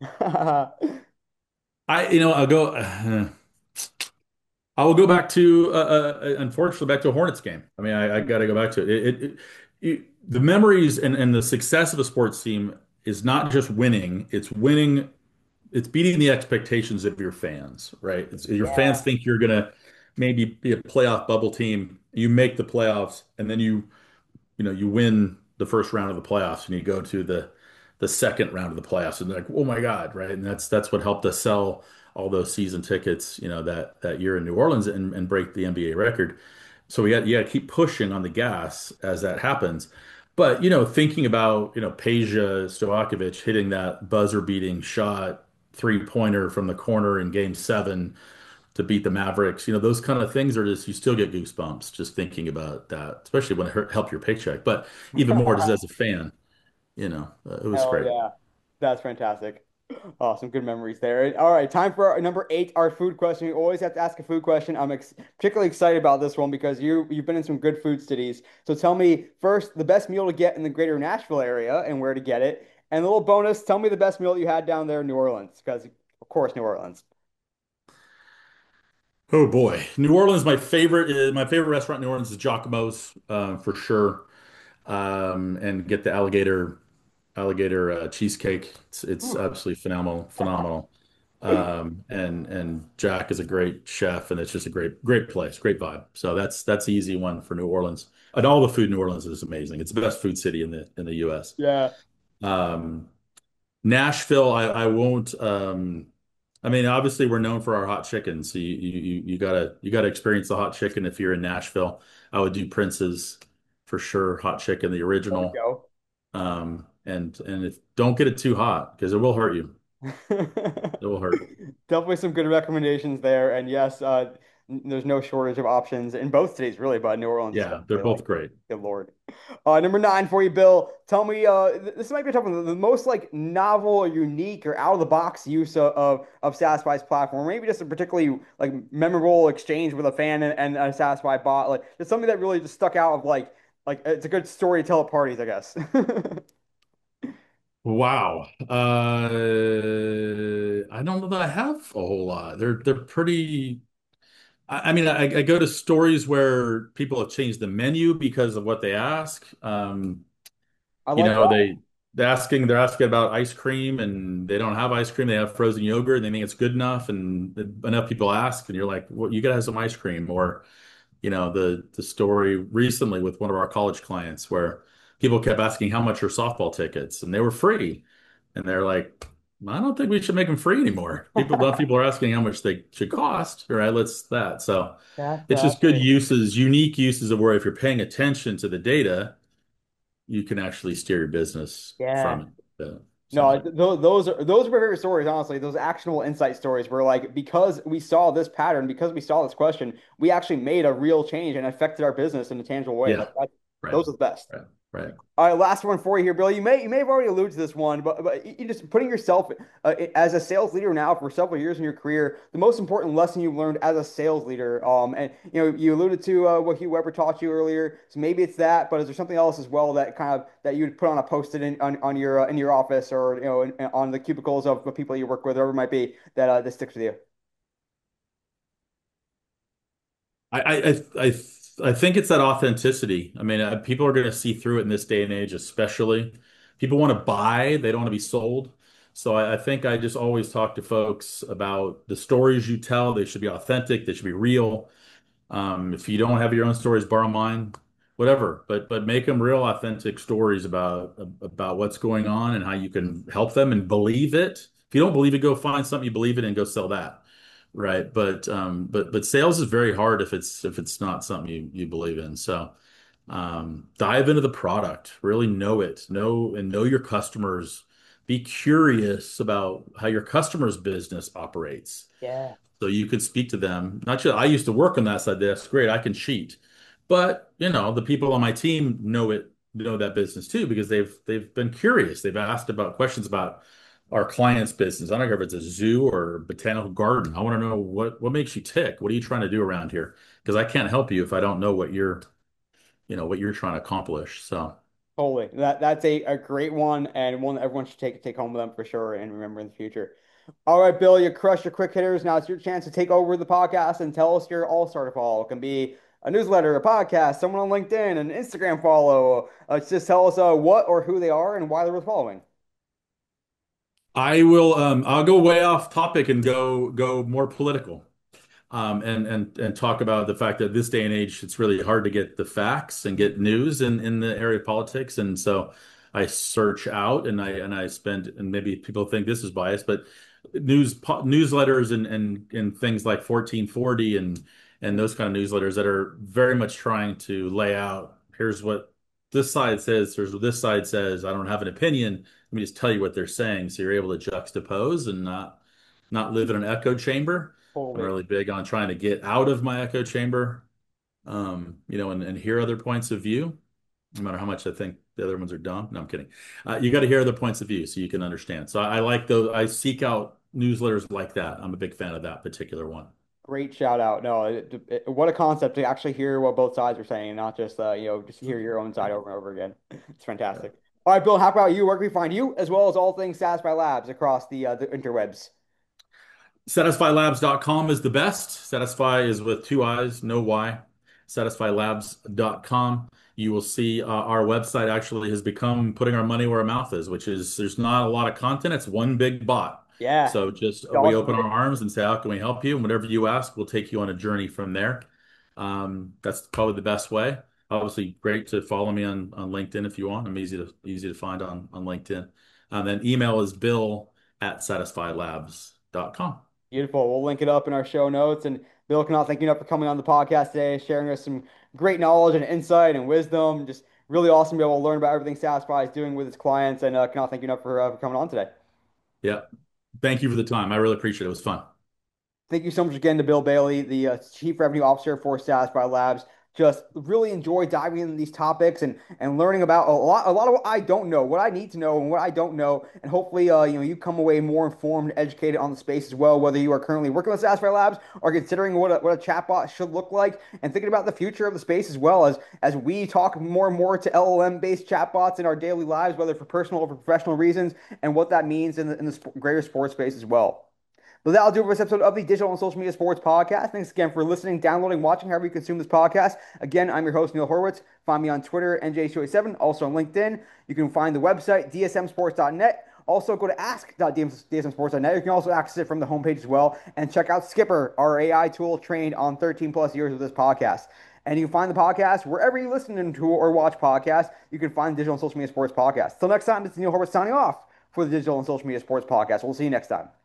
I you know I'll go. Uh, I will go back to uh, uh, unfortunately back to a Hornets game. I mean, I, I got to go back to it. It, it, it. The memories and, and the success of a sports team is not just winning; it's winning. It's beating the expectations of your fans, right? It's, your Yeah. fans think you're gonna maybe be a playoff bubble team. You make the playoffs, and then you you know, you win the first round of the playoffs and you go to the the second round of the playoffs and they're like, oh my God, right? And that's that's what helped us sell all those season tickets, you know, that that year in New Orleans and, and break the N B A record. So we got you got to keep pushing on the gas as that happens. But you know, thinking about you know Peja Stojakovic hitting that buzzer-beating shot three pointer from the corner in Game Seven to beat the Mavericks. You know, those kind of things are just, you still get goosebumps just thinking about that, especially when it hurt, helped your paycheck. But even more just as a fan, you know, uh, it was Hell great. yeah. That's fantastic. Oh, some good memories there. All right, time for our, number eight, our food question. We always have to ask a food question. I'm ex particularly excited about this one because you you've been in some good food cities. So tell me first the best meal to get in the greater Nashville area and where to get it. And a little bonus, tell me the best meal you had down there in New Orleans, because of course New Orleans. Oh boy, New Orleans, my favorite is my favorite restaurant in New Orleans is Giacomo's, uh, for sure. Um, and get the alligator alligator uh, cheesecake. It's it's Ooh. absolutely phenomenal, phenomenal. Um, and and Jack is a great chef, and it's just a great great place, great vibe. So that's that's the easy one for New Orleans. And all the food in New Orleans is amazing. It's the best food city in the in the U S. Yeah. Um, Nashville, I, I won't. Um, I mean, obviously, we're known for our hot chicken, so you, you you gotta you gotta experience the hot chicken if you're in Nashville. I would do Prince's for sure, hot chicken, the There we original. go. Um, and and if don't get it too hot because it will hurt you. It will hurt. Definitely some good recommendations there. And yes, uh, n- there's no shortage of options in both cities, really, but New Orleans is Yeah, they're definitely both like, great. good Lord. Uh, number nine for you, Bill. Tell me, uh, th- this might be a tough one. The most like novel or unique or out of the box use of, of, of Satisfy's platform, or maybe just a particularly like memorable exchange with a fan and, and a Satisfy bot. Like, it's something that really just stuck out of like, like it's a good story to tell at parties, I guess. Wow. Uh, I don't know that I have a whole lot. They're they're pretty. I, I mean, I, I go to stories where people have changed the menu because of what they ask. Um, I you like know, that. they they're asking they're asking about ice cream and they don't have ice cream. They have frozen yogurt and they think it's good enough, and enough people ask, and you're like, well, you gotta have some ice cream. Or you know, the the story recently with one of our college clients where people kept asking how much are softball tickets, and they were free, and they're like, I don't think we should make them free anymore. People, enough people are asking how much they should cost. All right, let's that. So That's it's just good fascinating. uses, unique uses of where if you're paying attention to the data, you can actually steer your business Yeah. from it. Uh, No, so th those those are those are my favorite stories, honestly. Those actionable insight stories where like because we saw this pattern, because we saw this question, we actually made a real change and affected our business in a tangible way. yeah, Like that, right, those are the best. right, right. All right, last one for you here, Bill. You may you may have already alluded to this one, but but you just putting yourself uh, as a sales leader now for several years in your career, the most important lesson you learned as a sales leader. Um, and you know you alluded to uh, what Hugh Weber taught you earlier, so maybe it's that. But is there something else as well that kind of that you would put on a post-it in on, on your uh, in your office or you know in, on the cubicles of the people you work with, whatever it might be that uh, that sticks with you? I, I, I, I I think it's that authenticity. I mean, uh, people are going to see through it in this day and age, especially. People want to buy, they don't want to be sold. So I, I think I just always talk to folks about the stories you tell. They should be authentic, they should be real. Um, if you don't have your own stories, borrow mine. whatever. But but make them real authentic stories about about what's going on and how you can help them and believe it. If you don't believe it, go find something you believe in and go sell that. Right. But um but but sales is very hard if it's if it's not something you you believe in. So um dive into the product, really know it, know and know your customers. Be curious about how your customer's business operates Yeah. so you could speak to them. Not just I used to work on that side. That's great. I can cheat, but you know the people on my team know it, know that business too because they've they've been curious. They've asked about questions about our client's business. I don't care if it's a zoo or a botanical garden. I want to know what what makes you tick. What are you trying to do around here? Because I can't help you if I don't know what you're you know what you're trying to accomplish. So. Totally. That that's a, a great one and one that everyone should take take home with them for sure and remember in the future. All right, Bill, you crushed your quick hitters. Now it's your chance to take over the podcast and tell us your all-star to follow. It can be a newsletter, a podcast, someone on LinkedIn, an Instagram follow. Uh, just tell us uh, what or who they are and why they're worth following. I will um I'll go way off topic and go go more political. Um, and and and talk about the fact that this day and age, it's really hard to get the facts and get news in in the area of politics. And so I search out and I and I spend and maybe people think this is biased, but news po newsletters and and and things like fourteen forty and and those kind of newsletters that are very much trying to lay out here's what this side says, here's what this side says. I don't have an opinion. Let me just tell you what they're saying, so you're able to juxtapose and not not live in an echo chamber. I'm Totally. really big on trying to get out of my echo chamber, um, you know, and, and hear other points of view, no matter how much I think the other ones are dumb. No, I'm kidding. Uh, you got to hear other points of view so you can understand. So I, I like those. I seek out newsletters like that. I'm a big fan of that particular one. Great shout out. No, it, it- what a concept to actually hear what both sides are saying and not just uh, you know, just hear your own side over and over again. It's Yeah. fantastic. All right, Bill, how about you? Where can we find you as well as all things Satisfy Labs across the uh, the interwebs? satisfy labs dot com is the best. Satisfy is with two I's, no Y. satisfy labs dot com. You will see uh, our website actually has become putting our money where our mouth is, which is there's not a lot of content. It's one big bot. Yeah, So just uh, we dollars open per our day. arms and say, how can we help you? And whatever you ask, we'll take you on a journey from there. Um, that's probably the best way. Obviously, great to follow me on, on LinkedIn if you want. I'm easy to easy to find on, on LinkedIn. And then email is bill at satisfy labs dot com. Beautiful. We'll link it up in our show notes. And Bill, cannot thank you enough for coming on the podcast today, sharing us some great knowledge and insight and wisdom. Just really awesome to be able to learn about everything Satisfy is doing with its clients. And uh, cannot thank you enough for, uh, for coming on today. Yeah. Thank you for the time. I really appreciate it. It was fun. Thank you so much again to Bill Bailey, the uh, Chief Revenue Officer for Satisfy Labs. Just really enjoy diving into these topics and and learning about a lot a lot of what I don't know, what I need to know, and what I don't know, and hopefully, uh, you know, you come away more informed, educated on the space as well. Whether you are currently working with Satisfy Labs or considering what a, what a chatbot should look like, and thinking about the future of the space as well as as we talk more and more to L L M-based chatbots in our daily lives, whether for personal or for professional reasons, and what that means in the in the sp greater sports space as well. But that'll do it for this episode of the Digital and Social Media Sports Podcast. Thanks again for listening, downloading, watching, however you consume this podcast. Again, I'm your host, Neil Horwitz. Find me on Twitter, N J two eight seven, also on LinkedIn. You can find the website, D S M sports dot net. Also, go to ask dot D S M sports dot net. You can also access it from the homepage as well. And check out Skipper, our A I tool trained on thirteen plus years of this podcast. And you can find the podcast wherever you listen to or watch podcasts. You can find Digital and Social Media Sports Podcast. Till next time, this is Neil Horwitz signing off for the Digital and Social Media Sports Podcast. We'll see you next time.